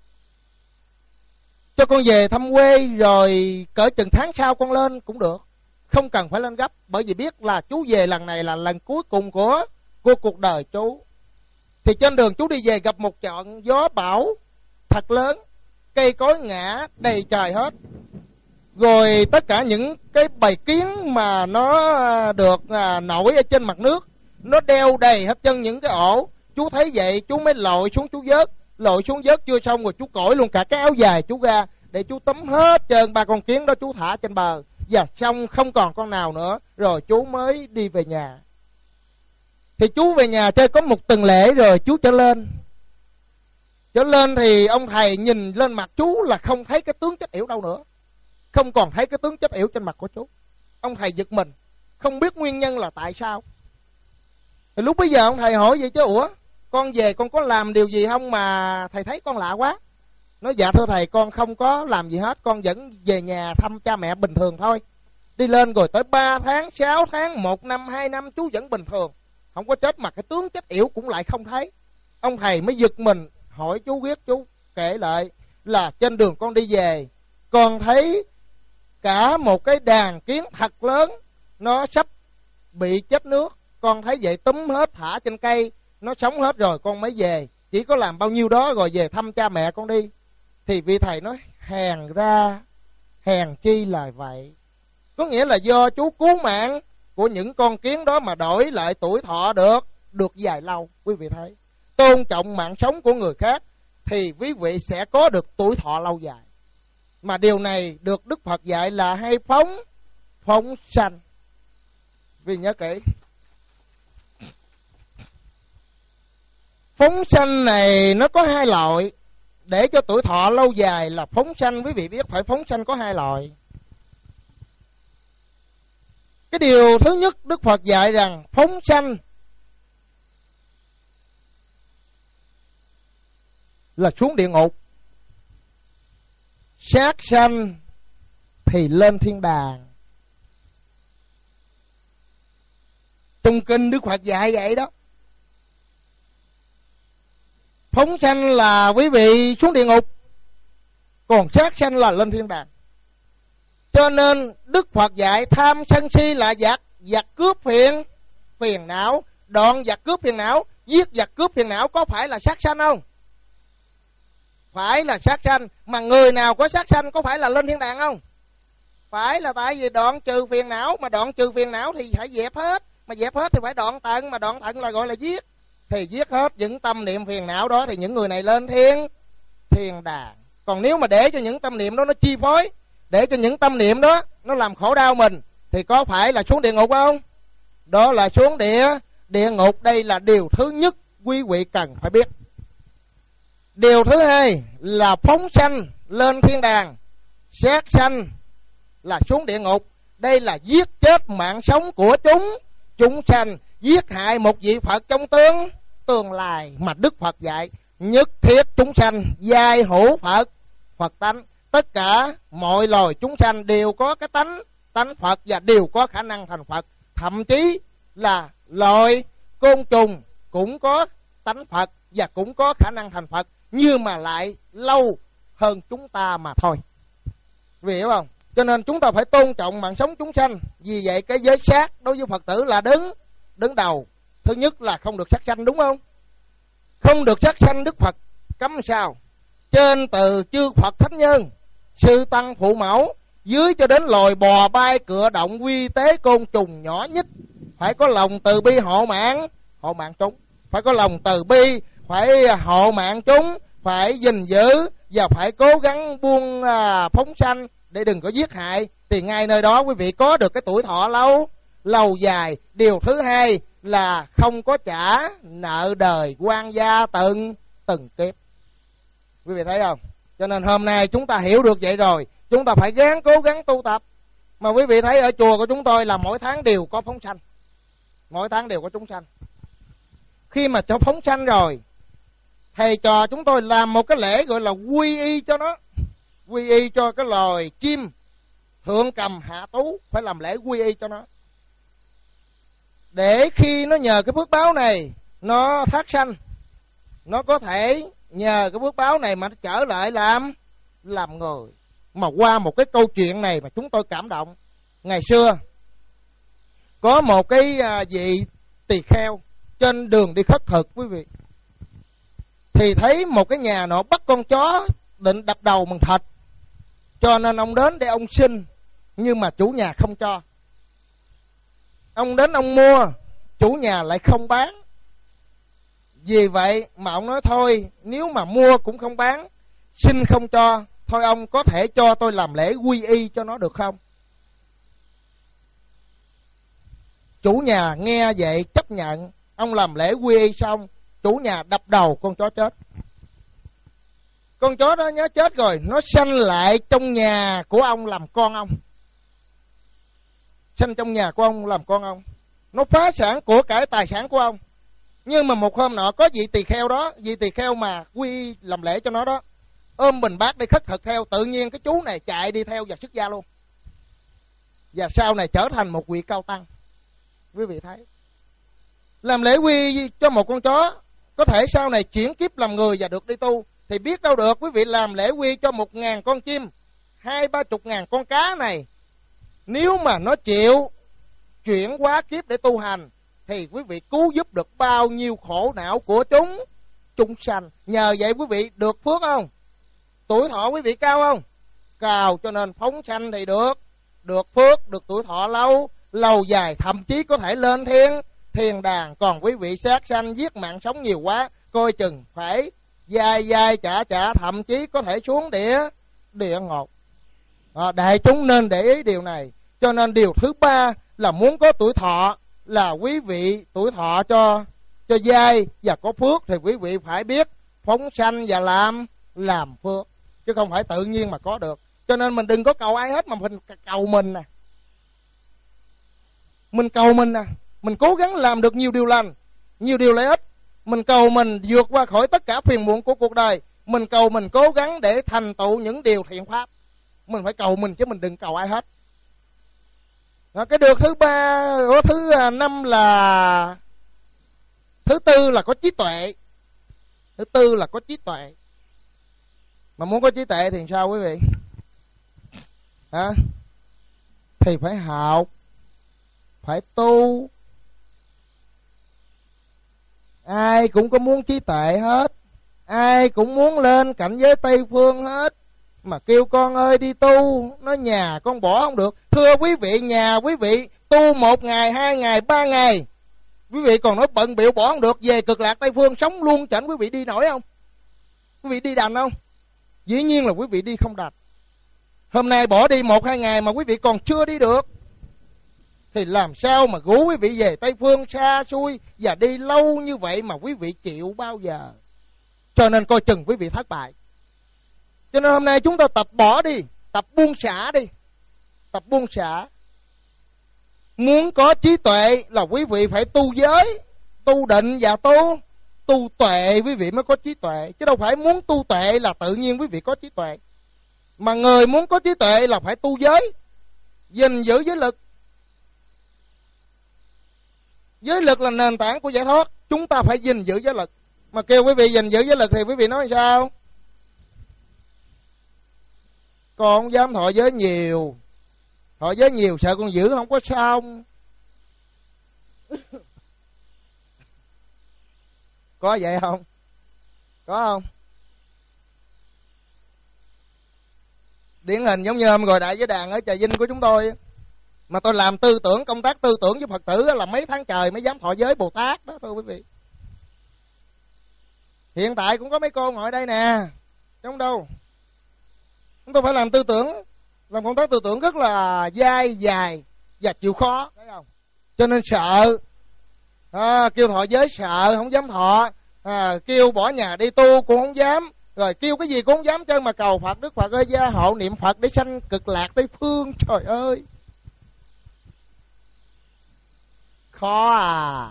Cho con về thăm quê rồi cỡ chừng tháng sau con lên cũng được. Không cần phải lên gấp. Bởi vì biết là chú về lần này là lần cuối cùng của, của cuộc đời chú. Thì trên đường chú đi về gặp một trận gió bão thật lớn. Cây cối ngã đầy trời hết. Rồi tất cả những cái bầy kiến mà nó được nổi ở trên mặt nước, nó đeo đầy hết chân những cái ổ. Chú thấy vậy chú mới lội xuống chú vớt. Lội xuống vớt chưa xong rồi chú cởi luôn cả cái áo dài chú ra, để chú tắm hết trơn ba con kiến đó chú thả trên bờ. Và xong không còn con nào nữa. Rồi chú mới đi về nhà. Thì chú về nhà chơi có một tuần lễ rồi chú trở lên. Trở lên thì ông thầy nhìn lên mặt chú là không thấy cái tướng chết yểu đâu nữa. Không còn thấy cái tướng chết yểu trên mặt của chú. Ông thầy giật mình, không biết nguyên nhân là tại sao. Thì lúc bây giờ ông thầy hỏi vậy chứ, ủa con về con có làm điều gì không mà thầy thấy con lạ quá. Nói dạ thưa thầy con không có làm gì hết, con vẫn về nhà thăm cha mẹ bình thường thôi. Đi lên rồi tới ba tháng, sáu tháng, một năm, hai năm chú vẫn bình thường, không có chết, mà cái tướng chết yểu cũng lại không thấy. Ông thầy mới giật mình hỏi chú biết, chú kể lại là trên đường con đi về, con thấy cả một cái đàn kiến thật lớn, nó sắp bị chết nước. Con thấy vậy túm hết thả trên cây, nó sống hết rồi con mới về. Chỉ có làm bao nhiêu đó rồi về thăm cha mẹ con đi. Thì vị thầy nói hèn ra, hèn chi là vậy. Có nghĩa là do chú cứu mạng của những con kiến đó mà đổi lại tuổi thọ được được dài lâu. Quý vị thấy, tôn trọng mạng sống của người khác thì quý vị sẽ có được tuổi thọ lâu dài. Mà điều này được Đức Phật dạy là hay phóng phóng sanh. Vì nhớ kỹ, phóng sanh này nó có hai loại. Để cho tuổi thọ lâu dài là phóng sanh, quý vị biết phải phóng sanh có hai loại. Cái điều thứ nhất Đức Phật dạy rằng phóng sanh là xuống địa ngục, sát sanh thì lên thiên đàng. Trong kinh Đức Phật dạy vậy đó. Phóng sanh là quý vị xuống địa ngục, còn sát sanh là lên thiên đàng. Cho nên Đức Phật dạy tham sân si là giặc, giặc cướp phiền phiền não. Đoạn giặc cướp phiền não, giết giặc cướp phiền não có phải là sát sanh không? Phải là sát sanh. Mà người nào có sát sanh có phải là lên thiên đàng không? Phải, là tại vì đoạn trừ phiền não. Mà đoạn trừ phiền não thì phải dẹp hết. Mà dẹp hết thì phải đoạn tận. Mà đoạn tận là gọi là giết. thì giết hết những tâm niệm phiền não đó, thì những người này lên thiên thiên đàng. Còn nếu mà để cho những tâm niệm đó nó chi phối, để cho những tâm niệm đó nó làm khổ đau mình, thì có phải là xuống địa ngục không? Đó là xuống địa địa ngục. Đây là điều thứ nhất quý vị cần phải biết. Điều thứ hai là phóng sanh lên thiên đàng, sát sanh là xuống địa ngục. Đây là giết chết mạng sống của chúng chúng sanh, giết hại một vị Phật trong tương tương lai mà Đức Phật dạy. Nhất thiết chúng sanh giai hữu Phật Phật tánh. Tất cả mọi loài chúng sanh đều có cái tánh tánh Phật và đều có khả năng thành Phật. Thậm chí là loài côn trùng cũng có tánh Phật và cũng có khả năng thành Phật, nhưng mà lại lâu hơn chúng ta mà thôi. Vì hiểu không? Cho nên chúng ta phải tôn trọng mạng sống chúng sanh. Vì vậy cái giới sát đối với Phật tử là đứng đứng đầu. Thứ nhất là không được sát sanh, đúng không? Không được sát sanh. Đức Phật cấm sao? Trên từ chư Phật thánh nhân, sư tăng phụ mẫu, dưới cho đến loài bò bay cựa động quy tế côn trùng nhỏ nhất, phải có lòng từ bi hộ mạng hộ mạng chúng. Phải có lòng từ bi, phải hộ mạng chúng, phải gìn giữ và phải cố gắng buông à, phóng sanh để đừng có giết hại. Thì ngay nơi đó quý vị có được cái tuổi thọ lâu lâu dài. Điều thứ hai là không có trả nợ đời quan gia từng từng kiếp. Quý vị thấy không? Cho nên hôm nay chúng ta hiểu được vậy rồi, chúng ta phải gắng cố gắng tu tập. Mà quý vị thấy ở chùa của chúng tôi là mỗi tháng đều có phóng sanh, mỗi tháng đều có chúng sanh. Khi mà cho phóng sanh rồi, thầy trò chúng tôi làm một cái lễ gọi là quy y cho nó. Quy y cho cái loài chim thượng cầm hạ tú, phải làm lễ quy y cho nó, để khi nó nhờ cái phước báo này nó thác sanh, nó có thể nhờ cái phước báo này mà nó trở lại làm làm người. Mà qua một cái câu chuyện này mà chúng tôi cảm động. Ngày xưa có một cái vị tỳ kheo trên đường đi khất thực quý vị, thì thấy một cái nhà nọ bắt con chó định đập đầu bằng thịt, cho nên ông đến để ông xin, nhưng mà chủ nhà không cho. Ông đến ông mua, chủ nhà lại không bán. Vì vậy mà ông nói thôi, nếu mà mua cũng không bán, xin không cho, thôi ông có thể cho tôi làm lễ quy y cho nó được không? Chủ nhà nghe vậy chấp nhận. Ông làm lễ quy y xong, chủ nhà đập đầu con chó chết. Con chó đó nhớ chết rồi, nó sanh lại trong nhà của ông làm con ông. Sanh trong nhà của ông làm con ông. Nó phá sản của cải tài sản của ông. Nhưng mà một hôm nọ có vị tỳ kheo đó, vị tỳ kheo mà quy làm lễ cho nó đó, ôm bình bát đi khất thực theo. Tự nhiên cái chú này chạy đi theo và xuất gia luôn, và sau này trở thành một vị cao tăng. Quý vị thấy, làm lễ quy cho một con chó có thể sau này chuyển kiếp làm người và được đi tu. Thì biết đâu được, quý vị làm lễ quy cho một ngàn con chim, hai ba chục ngàn con cá này, nếu mà nó chịu chuyển hóa kiếp để tu hành, thì quý vị cứu giúp được bao nhiêu khổ não của chúng chúng sanh. Nhờ vậy quý vị được phước không? Tuổi thọ quý vị cao không? Cao. Cho nên phóng sanh thì được được phước, được tuổi thọ lâu lâu dài, thậm chí có thể lên thiên thiên đàng. Còn quý vị sát sanh giết mạng sống nhiều quá, coi chừng phải dai dai trả trả, thậm chí có thể xuống địa địa ngục. À, đại chúng nên để ý điều này. Cho nên điều thứ ba là muốn có tuổi thọ, là quý vị tuổi thọ cho cho dai và có phước, thì quý vị phải biết phóng sanh và làm làm phước, chứ không phải tự nhiên mà có được. Cho nên mình đừng có cầu ai hết, mà mình cầu mình nè. Mình cầu mình nè, mình cố gắng làm được nhiều điều lành, nhiều điều lợi ích. Mình cầu mình vượt qua khỏi tất cả phiền muộn của cuộc đời. Mình cầu mình cố gắng để thành tựu những điều thiện pháp. Mình phải cầu mình chứ mình đừng cầu ai hết. Đó, cái được thứ ba, thứ năm là thứ tư là có trí tuệ. Thứ tư là có trí tuệ. Mà muốn có trí tuệ thì sao quý vị? Hả? Thì phải học, phải tu. Ai cũng có muốn trí tuệ hết, ai cũng muốn lên cảnh giới Tây Phương hết. Mà kêu con ơi đi tu, nó nhà con bỏ không được. Thưa quý vị, nhà quý vị tu một ngày, hai ngày, ba ngày, Quý vị còn nói bận bịu bỏ không được, về cực lạc Tây Phương sống luôn chảnh, quý vị đi nổi không? Quý vị đi đành không? Dĩ nhiên là quý vị đi không đành. Hôm nay bỏ đi một hai ngày mà quý vị còn chưa đi được, thì làm sao mà rủ quý vị về Tây Phương xa xôi và đi lâu như vậy mà quý vị chịu bao giờ? Cho nên coi chừng quý vị thất bại. Cho nên hôm nay chúng ta tập bỏ đi, tập buông xả đi, tập buông xả. Muốn có trí tuệ là quý vị phải tu giới, tu định và tu tu tuệ, quý vị mới có trí tuệ. Chứ đâu phải muốn tu tuệ là tự nhiên quý vị có trí tuệ. Mà người muốn có trí tuệ là phải tu giới, gìn giữ giới lực. Giới lực là nền tảng của giải thoát, chúng ta phải gìn giữ giới lực. Mà kêu quý vị gìn giữ giới lực thì quý vị nói sao? Con không dám thọ giới nhiều, thọ giới nhiều sợ con giữ không có xong. Có vậy không? Có không? Điển hình giống như hôm rồi đại giới đàn ở Trà Vinh của chúng tôi, mà tôi làm tư tưởng, công tác tư tưởng với Phật tử là mấy tháng trời mới dám thọ giới Bồ Tát đó, thưa quý vị. Hiện tại cũng có mấy cô ngồi đây nè, đúng đâu. Chúng tôi phải làm tư tưởng, làm công tác tư tưởng rất là dai dài và chịu khó, thấy không? Cho nên sợ, à, kêu thọ giới sợ, không dám thọ, à, kêu bỏ nhà đi tu cũng không dám, rồi kêu cái gì cũng không dám chân, mà cầu Phật, Đức Phật ơi gia hộ niệm Phật để sanh cực lạc Tây Phương. Trời ơi, khó à.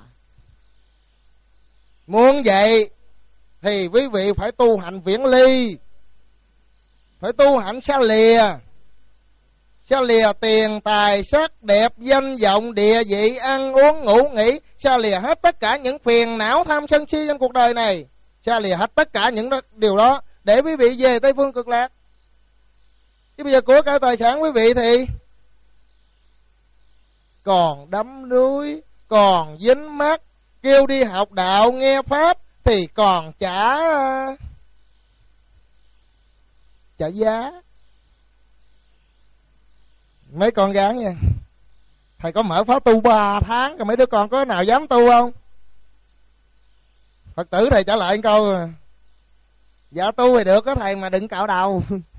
Muốn vậy thì quý vị phải tu hành viễn ly, phải tu hạnh xa lìa, xa lìa tiền tài sắc đẹp danh vọng địa vị ăn uống ngủ nghỉ, xa lìa hết tất cả những phiền não tham sân si trong cuộc đời này, xa lìa hết tất cả những đó, điều đó để quý vị về Tây Phương cực lạc. Chứ bây giờ của cả tài sản quý vị thì còn đắm đuối, còn dính mắc, kêu đi học đạo nghe pháp thì còn trả trả giá. Mấy con gái nha, thầy có mở khóa tu ba tháng rồi mấy đứa con có nào dám tu không? Phật tử thầy trả lại câu dạ tu thì được đó thầy, mà đừng cạo đầu.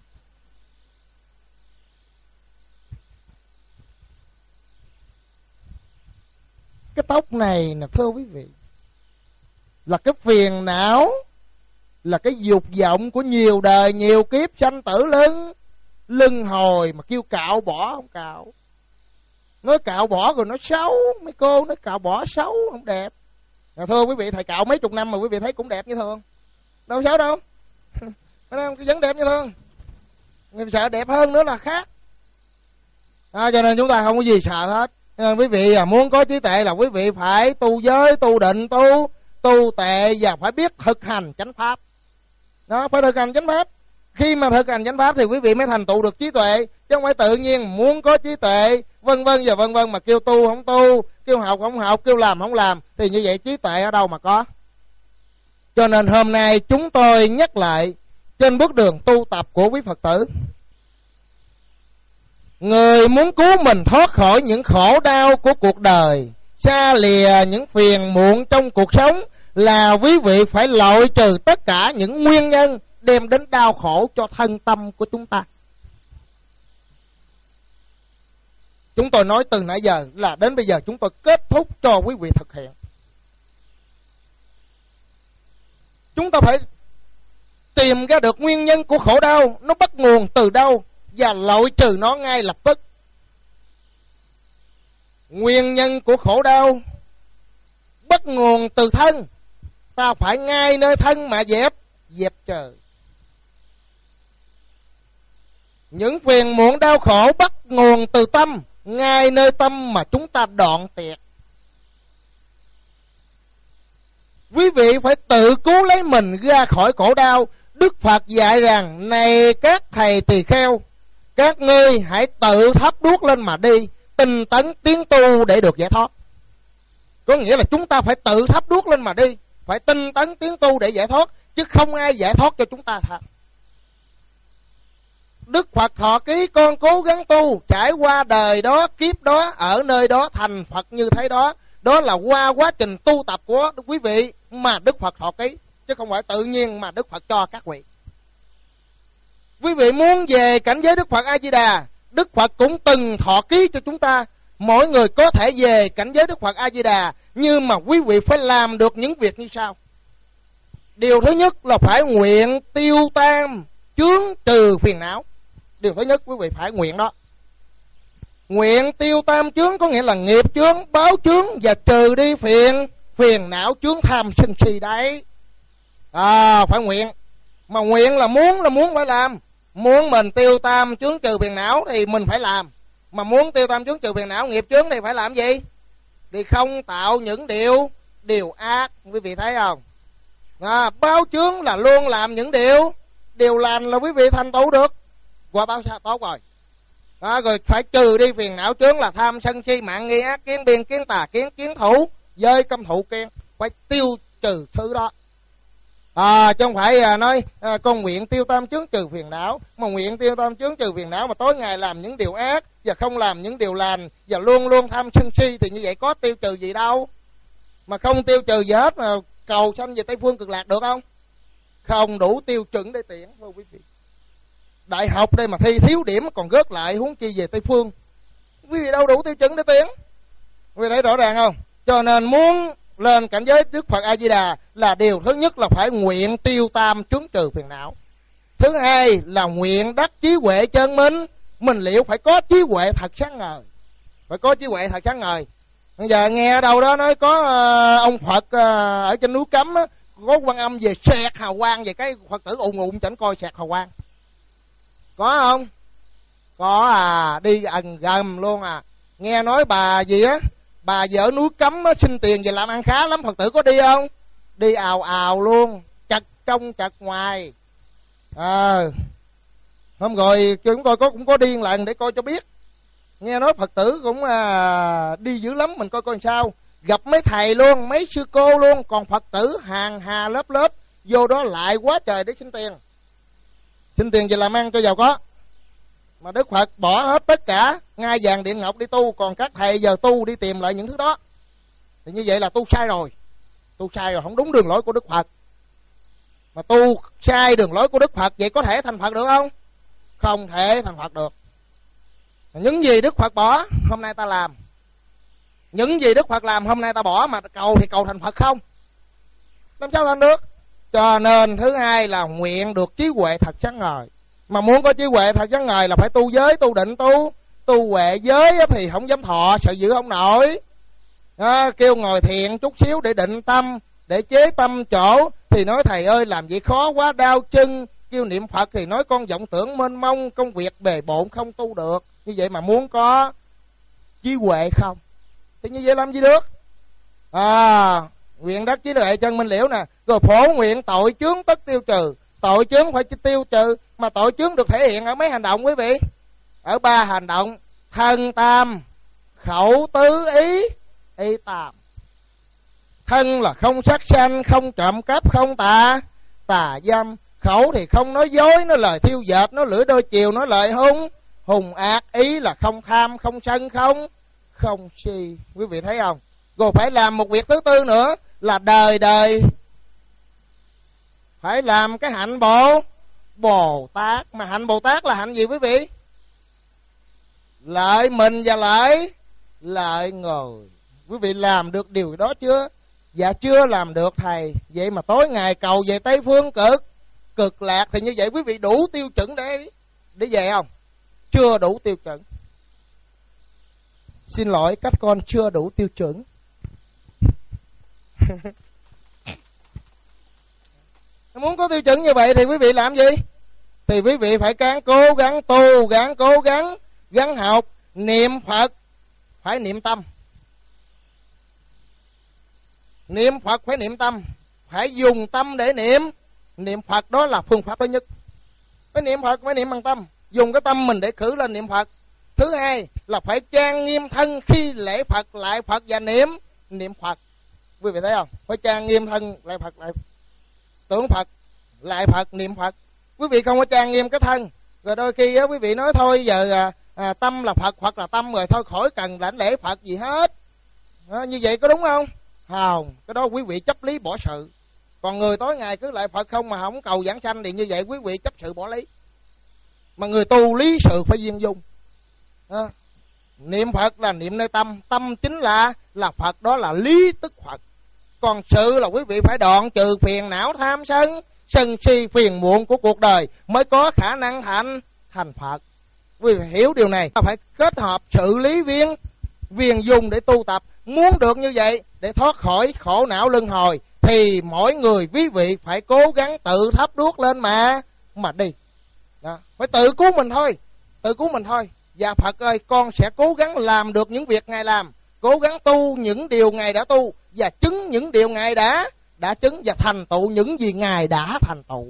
Cái tóc này nè thưa quý vị, là cái phiền não, là cái dục vọng của nhiều đời nhiều kiếp sanh tử lưng lưng hồi, mà kêu cạo bỏ không cạo. Nói cạo bỏ rồi nó xấu, mấy cô nói cạo bỏ xấu không đẹp. À, thưa quý vị, thầy cạo mấy chục năm mà quý vị thấy cũng đẹp như thường, đâu xấu đâu. Vẫn đẹp như thường, người sợ đẹp hơn nữa là khác. À, cho nên chúng ta không có gì sợ hết. Nên quý vị à, muốn có trí tuệ là quý vị phải tu giới, tu định, tu tu tệ và phải biết thực hành chánh pháp. Đó, phải thực hành chánh pháp. Khi mà thực hành chánh pháp thì quý vị mới thành tựu được trí tuệ, chứ không phải tự nhiên muốn có trí tuệ vân vân và vân vân mà kêu tu không tu, kêu học không học, kêu làm không làm, thì như vậy trí tuệ ở đâu mà có. Cho nên hôm nay chúng tôi nhắc lại trên bước đường tu tập của quý Phật tử, người muốn cứu mình thoát khỏi những khổ đau của cuộc đời, xa lìa những phiền muộn trong cuộc sống, là quý vị phải loại trừ tất cả những nguyên nhân đem đến đau khổ cho thân tâm của chúng ta. Chúng tôi nói từ nãy giờ là đến bây giờ chúng tôi kết thúc cho quý vị thực hiện. Chúng ta phải tìm ra được nguyên nhân của khổ đau, nó bắt nguồn từ đâu, và loại trừ nó ngay lập tức. Nguyên nhân của khổ đau bắt nguồn từ thân, ta phải ngay nơi thân mà dẹp, dẹp trừ. Những phiền muộn đau khổ bắt nguồn từ tâm, ngay nơi tâm mà chúng ta đoạn tiệt. Quý vị phải tự cứu lấy mình ra khỏi khổ đau. Đức Phật dạy rằng, này các thầy tỳ kheo, các ngươi hãy tự thắp đuốc lên mà đi, tinh tấn tiến tu để được giải thoát. Có nghĩa là chúng ta phải tự thắp đuốc lên mà đi, phải tinh tấn tiến tu để giải thoát, chứ không ai giải thoát cho chúng ta thật. Đức Phật thọ ký con cố gắng tu, trải qua đời đó, kiếp đó, ở nơi đó thành Phật như thế đó, Đó là qua quá trình tu tập của quý vị mà Đức Phật thọ ký, chứ không phải tự nhiên mà Đức Phật cho các vị. Quý vị muốn về cảnh giới Đức Phật A-di-đà, Đức Phật cũng từng thọ ký cho chúng ta. Mỗi người có thể về cảnh giới Đức Phật A-di-đà, nhưng mà quý vị phải làm được những việc như sau. Điều thứ nhất là phải nguyện tiêu tam chướng trừ phiền não. Điều thứ nhất quý vị phải nguyện đó. Nguyện tiêu tam chướng có nghĩa là nghiệp chướng, báo chướng và trừ đi phiền phiền não chướng tham sân si đấy. À, phải nguyện. Mà nguyện là muốn là muốn phải làm. Muốn mình tiêu tam chướng trừ phiền não thì mình phải làm. Mà muốn tiêu tam chướng trừ phiền não nghiệp chướng thì phải làm gì? Thì không tạo những điều điều ác. Quý vị thấy không? À, báo chướng là luôn làm những điều điều lành là quý vị thành tựu được. Qua báo sao tốt rồi. À, rồi phải trừ đi phiền não chướng là tham sân si mạng nghi ác kiến biên kiến tà kiến kiến thủ giới căm thụ kiến. Phải tiêu trừ thứ đó. À, chứ không phải à, nói à, con nguyện tiêu tam chướng trừ phiền não. Mà nguyện tiêu tam chướng trừ phiền não mà tối ngày làm những điều ác và không làm những điều lành và luôn luôn tham sân si thì như vậy có tiêu trừ gì đâu. Mà không tiêu trừ gì hết mà cầu sanh về Tây Phương Cực Lạc được không? Không đủ tiêu chuẩn để tiễn thôi quý vị. Đại học đây mà thi thiếu điểm còn rớt lại, huống chi về Tây Phương. Quý vị đâu đủ tiêu chuẩn để tiễn. Quý vị thấy rõ ràng không? Cho nên muốn lên cảnh giới Đức Phật A-di-đà là điều thứ nhất là phải nguyện tiêu tam chướng trừ phiền não. Thứ hai là nguyện đắc trí huệ chân minh. Mình liệu phải có trí huệ thật sáng ngời. Phải có trí huệ thật sáng ngời. Bây giờ nghe ở đâu đó nói có uh, ông Phật uh, ở trên núi Cấm á, có Quan Âm về xẹt hào quang về cái Phật tử ùn ùn chẳng coi xẹt hào quang. Có không? Có à, đi ẩn gầm luôn à. Nghe nói bà gì á, bà vợ núi Cấm á, xin tiền về làm ăn khá lắm, Phật tử có đi không? Đi ào ào luôn, chật trong chật ngoài. À, hôm rồi chúng tôi có cũng có đi một lần để coi cho biết. Nghe nói Phật tử cũng à, đi dữ lắm, mình coi coi sao. Gặp mấy thầy luôn, mấy sư cô luôn, còn Phật tử hàng hà lớp lớp vô đó lại quá trời để xin tiền. Xin tiền về làm ăn cho giàu có. Mà Đức Phật bỏ hết tất cả ngai vàng điện ngọc đi tu, còn các thầy giờ tu đi tìm lại những thứ đó. Thì như vậy là tu sai rồi. Tu sai rồi, không đúng đường lối của Đức Phật. Mà tu sai đường lối của Đức Phật, vậy có thể thành Phật được không? Không thể thành Phật được. Những gì Đức Phật bỏ hôm nay ta làm. Những gì Đức Phật làm hôm nay ta bỏ, mà cầu thì cầu thành Phật không? Làm sao thành được? Cho nên thứ hai là nguyện được trí huệ thật sáng ngời. Mà muốn có trí huệ thật sáng ngời là phải tu giới, tu định, tu tu huệ giới thì không dám thọ, sợ giữ không nổi. À, kêu ngồi thiền chút xíu để định tâm, để chế tâm chỗ thì nói thầy ơi làm vậy khó quá đau chân. Kêu niệm Phật thì nói con vọng tưởng mênh mông, công việc bề bộn không tu được. Như vậy mà muốn có trí huệ không? Thì như vậy làm gì được? À, nguyện đắc trí huệ chân minh liễu nè. Rồi phổ nguyện tội chướng tất tiêu trừ. Tội chướng phải tiêu trừ. Mà tội chướng được thể hiện ở mấy hành động quý vị? Ở ba hành động: thân tam, khẩu tứ, ý ý tam. Thân là không sát sanh, không trộm cắp, không tà tà dâm. Khẩu thì không nói dối, nói lời thiêu dệt, nói lưỡi đôi chiều, nói lời hung hùng ác. Ý là không tham, không sân, không không si. Quý vị thấy không? Rồi phải làm một việc thứ tư nữa là đời đời phải làm cái hạnh Bồ Bồ Tát. Mà hạnh Bồ Tát là hạnh gì quý vị? Lợi mình và lợi lợi người. Quý vị làm được điều đó chưa? Dạ chưa làm được thầy. Vậy mà tối ngày cầu về Tây Phương Cực Cực Lạc thì như vậy quý vị đủ tiêu chuẩn để để về không? Chưa đủ tiêu chuẩn. Xin lỗi các con chưa đủ tiêu chuẩn. Muốn có tiêu chuẩn như vậy thì quý vị làm gì? Thì quý vị phải gắng cố gắng tu, gắng cố gắng gắng học, niệm Phật, phải niệm tâm. Niệm Phật phải niệm tâm, phải dùng tâm để niệm. Niệm Phật đó là phương pháp thứ nhất. Phải niệm Phật, phải niệm bằng tâm. Dùng cái tâm mình để khử lên niệm Phật. Thứ hai là phải trang nghiêm thân khi lễ Phật, lại Phật và niệm niệm Phật. Quý vị thấy không? Phải trang nghiêm thân, lại Phật, lại tưởng Phật, lại Phật, niệm Phật. Quý vị không có trang nghiêm cái thân, rồi đôi khi á, quý vị nói thôi giờ à, à, tâm là Phật, Phật là tâm, rồi thôi khỏi cần lãnh lễ Phật gì hết. À, như vậy có đúng không? Không, cái đó quý vị chấp lý bỏ sự. Còn người tối ngày cứ lại Phật không mà không cầu giảng sanh thì như vậy quý vị chấp sự bỏ lý. Mà người tu lý sự phải viên dung. À, niệm Phật là niệm nơi tâm, tâm chính là là Phật, đó là lý tức Phật. Còn sự là quý vị phải đoạn trừ phiền não tham sân, sân si phiền muộn của cuộc đời mới có khả năng thành thành Phật. Quý vị hiểu điều này, phải kết hợp sự lý viên viên dung để tu tập. Muốn được như vậy để thoát khỏi khổ não luân hồi thì mỗi người quý vị phải cố gắng tự thắp đuốc lên mà mà đi. Đó, phải tự cứu mình thôi, tự cứu mình thôi. Và Phật ơi, con sẽ cố gắng làm được những việc Ngài làm, cố gắng tu những điều Ngài đã tu và chứng những điều Ngài đã đã chứng và thành tựu những gì Ngài đã thành tựu.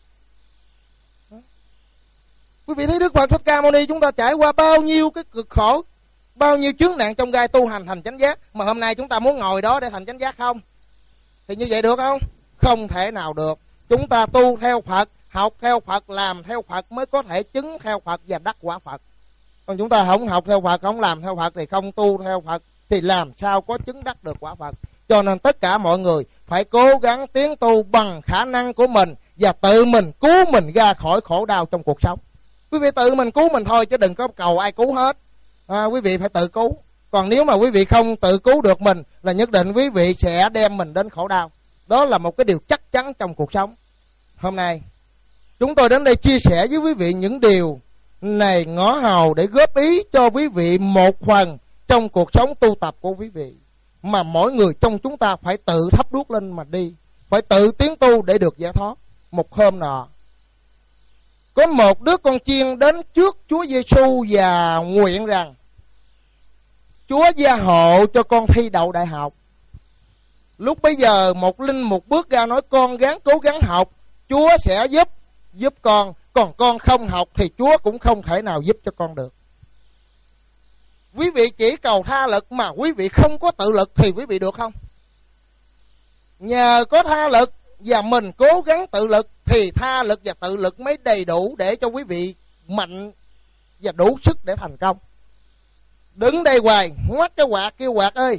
Quý vị thấy Đức Phật Thích Ca Mâu Ni chúng ta trải qua bao nhiêu cái cực khổ, bao nhiêu chướng nạn trong gai tu hành thành chánh giác, mà hôm nay chúng ta muốn ngồi đó để thành chánh giác không? Thì như vậy được không? Không thể nào được. Chúng ta tu theo Phật, học theo Phật, làm theo Phật mới có thể chứng theo Phật và đắc quả Phật. Còn chúng ta không học theo Phật, không làm theo Phật thì không tu theo Phật thì làm sao có chứng đắc được quả Phật. Cho nên tất cả mọi người phải cố gắng tiến tu bằng khả năng của mình và tự mình cứu mình ra khỏi khổ đau trong cuộc sống. Quý vị tự mình cứu mình thôi chứ đừng có cầu ai cứu hết. À, quý vị phải tự cứu. Còn nếu mà quý vị không tự cứu được mình là nhất định quý vị sẽ đem mình đến khổ đau. Đó là một cái điều chắc chắn trong cuộc sống. Hôm nay chúng tôi đến đây chia sẻ với quý vị những điều này ngõ hầu để góp ý cho quý vị một phần trong cuộc sống tu tập của quý vị, mà mỗi người trong chúng ta phải tự thắp đuốc lên mà đi, phải tự tiến tu để được giải thoát. Một hôm nọ có một đứa con chiên đến trước Chúa Giêsu và nguyện rằng Chúa gia hộ cho con thi đậu đại học. Lúc bấy giờ một linh mục bước ra nói con gắng cố gắng học, Chúa sẽ giúp giúp con, còn con không học thì Chúa cũng không thể nào giúp cho con được. Quý vị chỉ cầu tha lực mà quý vị không có tự lực thì quý vị được không? Nhờ có tha lực và mình cố gắng tự lực thì tha lực và tự lực mới đầy đủ để cho quý vị mạnh và đủ sức để thành công. Đứng đây hoài ngoắt cái quạt kêu quạt ơi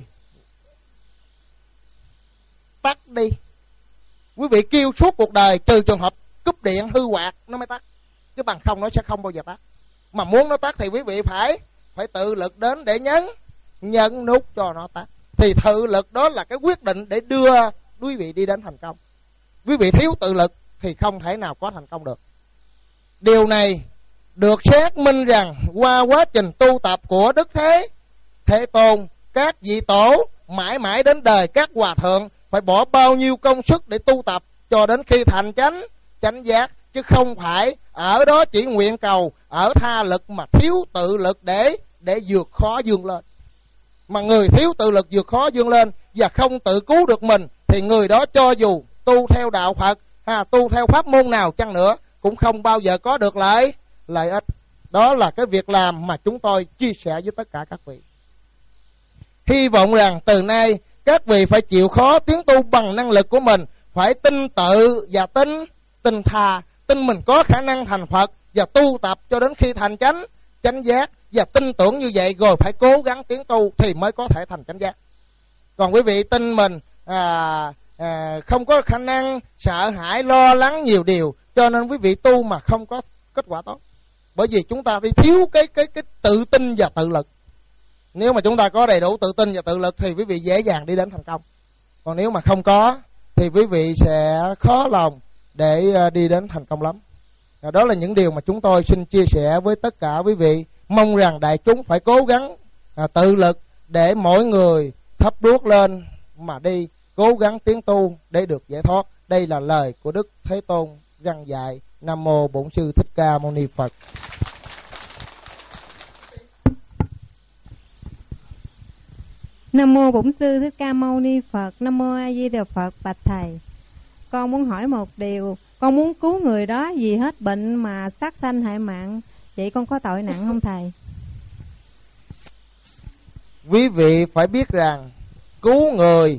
tắt đi. Quý vị kêu suốt cuộc đời trừ trường hợp cúp điện hư quạt nó mới tắt, chứ bằng không nó sẽ không bao giờ tắt. Mà muốn nó tắt thì quý vị phải phải tự lực đến để nhấn nhấn nút cho nó tắt. Thì tự lực đó là cái quyết định để đưa quý vị đi đến thành công. Quý vị thiếu tự lực thì không thể nào có thành công được. Điều này được xác minh rằng qua quá trình tu tập của Đức Thế Thế Tôn, các vị tổ mãi mãi đến đời các hòa thượng phải bỏ bao nhiêu công sức để tu tập cho đến khi thành chánh chánh giác, chứ không phải ở đó chỉ nguyện cầu ở tha lực mà thiếu tự lực để để vượt khó vươn lên. Mà người thiếu tự lực vượt khó vươn lên và không tự cứu được mình thì người đó cho dù tu theo đạo Phật, ha, tu theo pháp môn nào chăng nữa cũng không bao giờ có được lợi lợi ích. Đó là cái việc làm mà chúng tôi chia sẻ với tất cả các vị. Hy vọng rằng từ nay các vị phải chịu khó tiến tu bằng năng lực của mình, phải tin tự và tin tin tha, tin mình có khả năng thành Phật và tu tập cho đến khi thành chánh chánh giác, và tin tưởng như vậy rồi phải cố gắng tiến tu thì mới có thể thành chánh giác. Còn quý vị tin mình à, à, không có khả năng, sợ hãi, lo lắng nhiều điều, cho nên quý vị tu mà không có kết quả tốt. Bởi vì chúng ta thì thiếu cái cái cái tự tin và tự lực. Nếu mà chúng ta có đầy đủ tự tin và tự lực thì quý vị dễ dàng đi đến thành công. Còn nếu mà không có thì quý vị sẽ khó lòng để đi đến thành công lắm. Đó là những điều mà chúng tôi xin chia sẻ với tất cả quý vị. Mong rằng đại chúng phải cố gắng à, tự lực để mỗi người thắp đuốc lên mà đi, cố gắng tiến tu để được giải thoát. Đây là lời của Đức Thế Tôn răn dạy. Nam mô Bổn Sư Thích Ca Mâu Ni Phật. Nam mô Bổn Sư Thích Ca Mâu Ni Phật. Nam mô A Di Đà Phật. Bạch thầy, con muốn hỏi một điều. Con muốn cứu người đó vì hết bệnh mà sát sanh hại mạng, vậy con có tội nặng không thầy? Quý vị phải biết rằng cứu người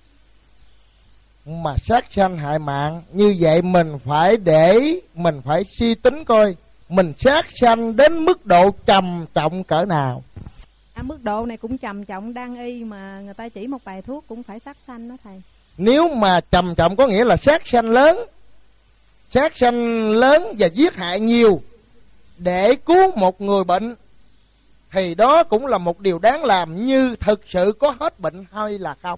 mà sát sanh hại mạng như vậy, mình phải để mình phải suy tính coi mình sát sanh đến mức độ trầm trọng cỡ nào. mức độ này cũng trầm trọng đan y, mà người ta chỉ một bài thuốc cũng phải sát sanh đó thầy. Nếu mà trầm trọng có nghĩa là sát sanh lớn, sát sanh lớn và giết hại nhiều để cứu một người bệnh, thì đó cũng là một điều đáng làm, như thực sự có hết bệnh hay là không.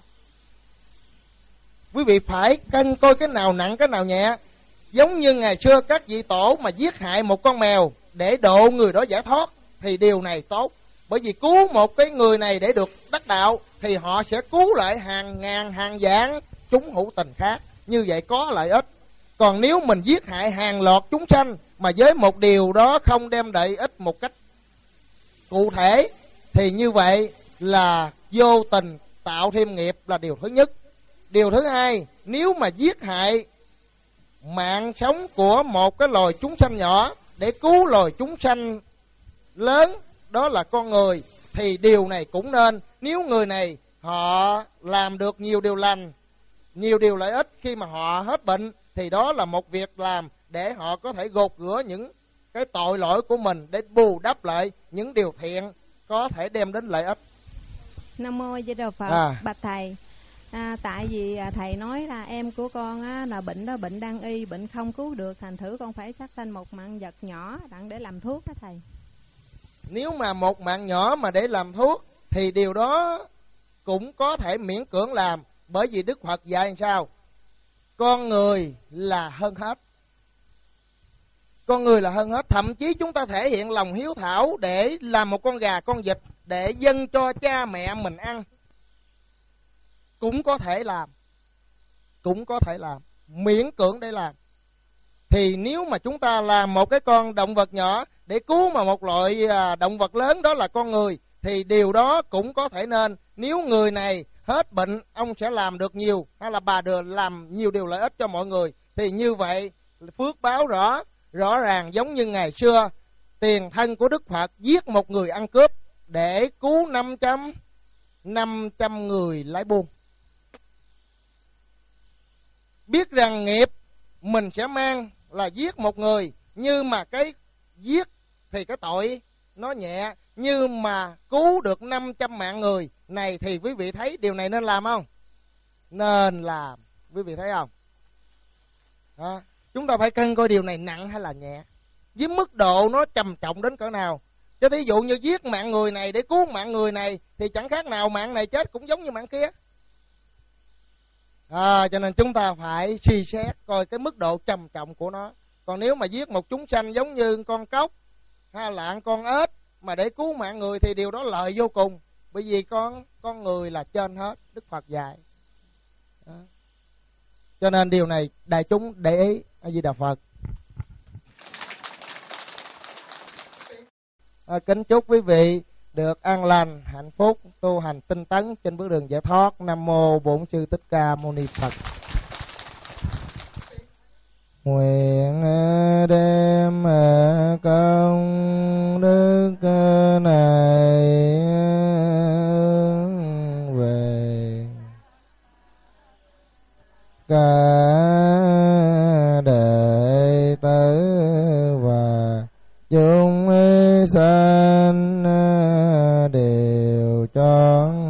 Quý vị phải cân coi cái nào nặng cái nào nhẹ. Giống như ngày xưa các vị tổ mà giết hại một con mèo để độ người đó giải thoát, thì điều này tốt. Bởi vì cứu một cái người này để được đắc đạo, thì họ sẽ cứu lại hàng ngàn hàng vạn chúng hữu tình khác. Như vậy có lợi ích. Còn nếu mình giết hại hàng loạt chúng sanh mà với một điều đó không đem lợi ích một cách cụ thể, thì như vậy là vô tình tạo thêm nghiệp, là điều thứ nhất. Điều thứ hai, nếu mà giết hại mạng sống của một cái loài chúng sanh nhỏ để cứu loài chúng sanh lớn, đó là con người, thì điều này cũng nên. Nếu người này họ làm được nhiều điều lành, nhiều điều lợi ích khi mà họ hết bệnh, thì đó là một việc làm để họ có thể gột rửa những cái tội lỗi của mình, để bù đắp lại những điều thiện có thể đem đến lợi ích. Nam mô Di Đà Phật. À. Bạch thầy, à, tại vì thầy nói là em của con á, là bệnh đó bệnh đang y, bệnh không cứu được, thành thử con phải sát sanh một mạng vật nhỏ đặng để làm thuốc đó thầy. Nếu mà một mạng nhỏ mà để làm thuốc thì điều đó cũng có thể miễn cưỡng làm, bởi vì Đức Phật dạy làm sao? Con người là hơn hết. Con người là hơn hết. Thậm chí chúng ta thể hiện lòng hiếu thảo để làm một con gà, con vịt để dâng cho cha mẹ mình ăn, cũng có thể làm. Cũng có thể làm, miễn cưỡng để làm. Thì nếu mà chúng ta làm một cái con động vật nhỏ để cứu mà một loại động vật lớn, đó là con người, thì điều đó cũng có thể nên. Nếu người này hết bệnh, ông sẽ làm được nhiều, hay là bà được làm nhiều điều lợi ích cho mọi người, thì như vậy phước báo rõ rõ ràng. Giống như ngày xưa tiền thân của Đức Phật giết một người ăn cướp để cứu năm trăm năm trăm người lái buôn. Biết rằng nghiệp mình sẽ mang là giết một người, nhưng mà cái giết thì cái tội nó nhẹ, nhưng mà cứu được năm trăm mạng người này, thì quý vị thấy điều này nên làm không? Nên làm. Quý vị thấy không? Đó. Chúng ta phải cân coi điều này nặng hay là nhẹ, với mức độ nó trầm trọng đến cỡ nào. Cho thí dụ như giết mạng người này để cứu mạng người này, thì chẳng khác nào mạng này chết cũng giống như mạng kia. À, cho nên chúng ta phải suy xét coi cái mức độ trầm trọng của nó. Còn nếu mà giết một chúng sanh giống như con cóc hay là con ếch mà để cứu mạng người, thì điều đó lợi vô cùng. Bởi vì con con người là trên hết, Đức Phật dạy. Đó. Cho nên điều này đại chúng để ý. A Di Đà Phật. À, kính chúc quý vị được an lành, hạnh phúc, tu hành tinh tấn trên bước đường giải thoát. Nam mô Bổn Sư Thích Ca Mâu Ni Phật. Nguyện đem công đức này về cả đệ tử và chúng sanh đều trọn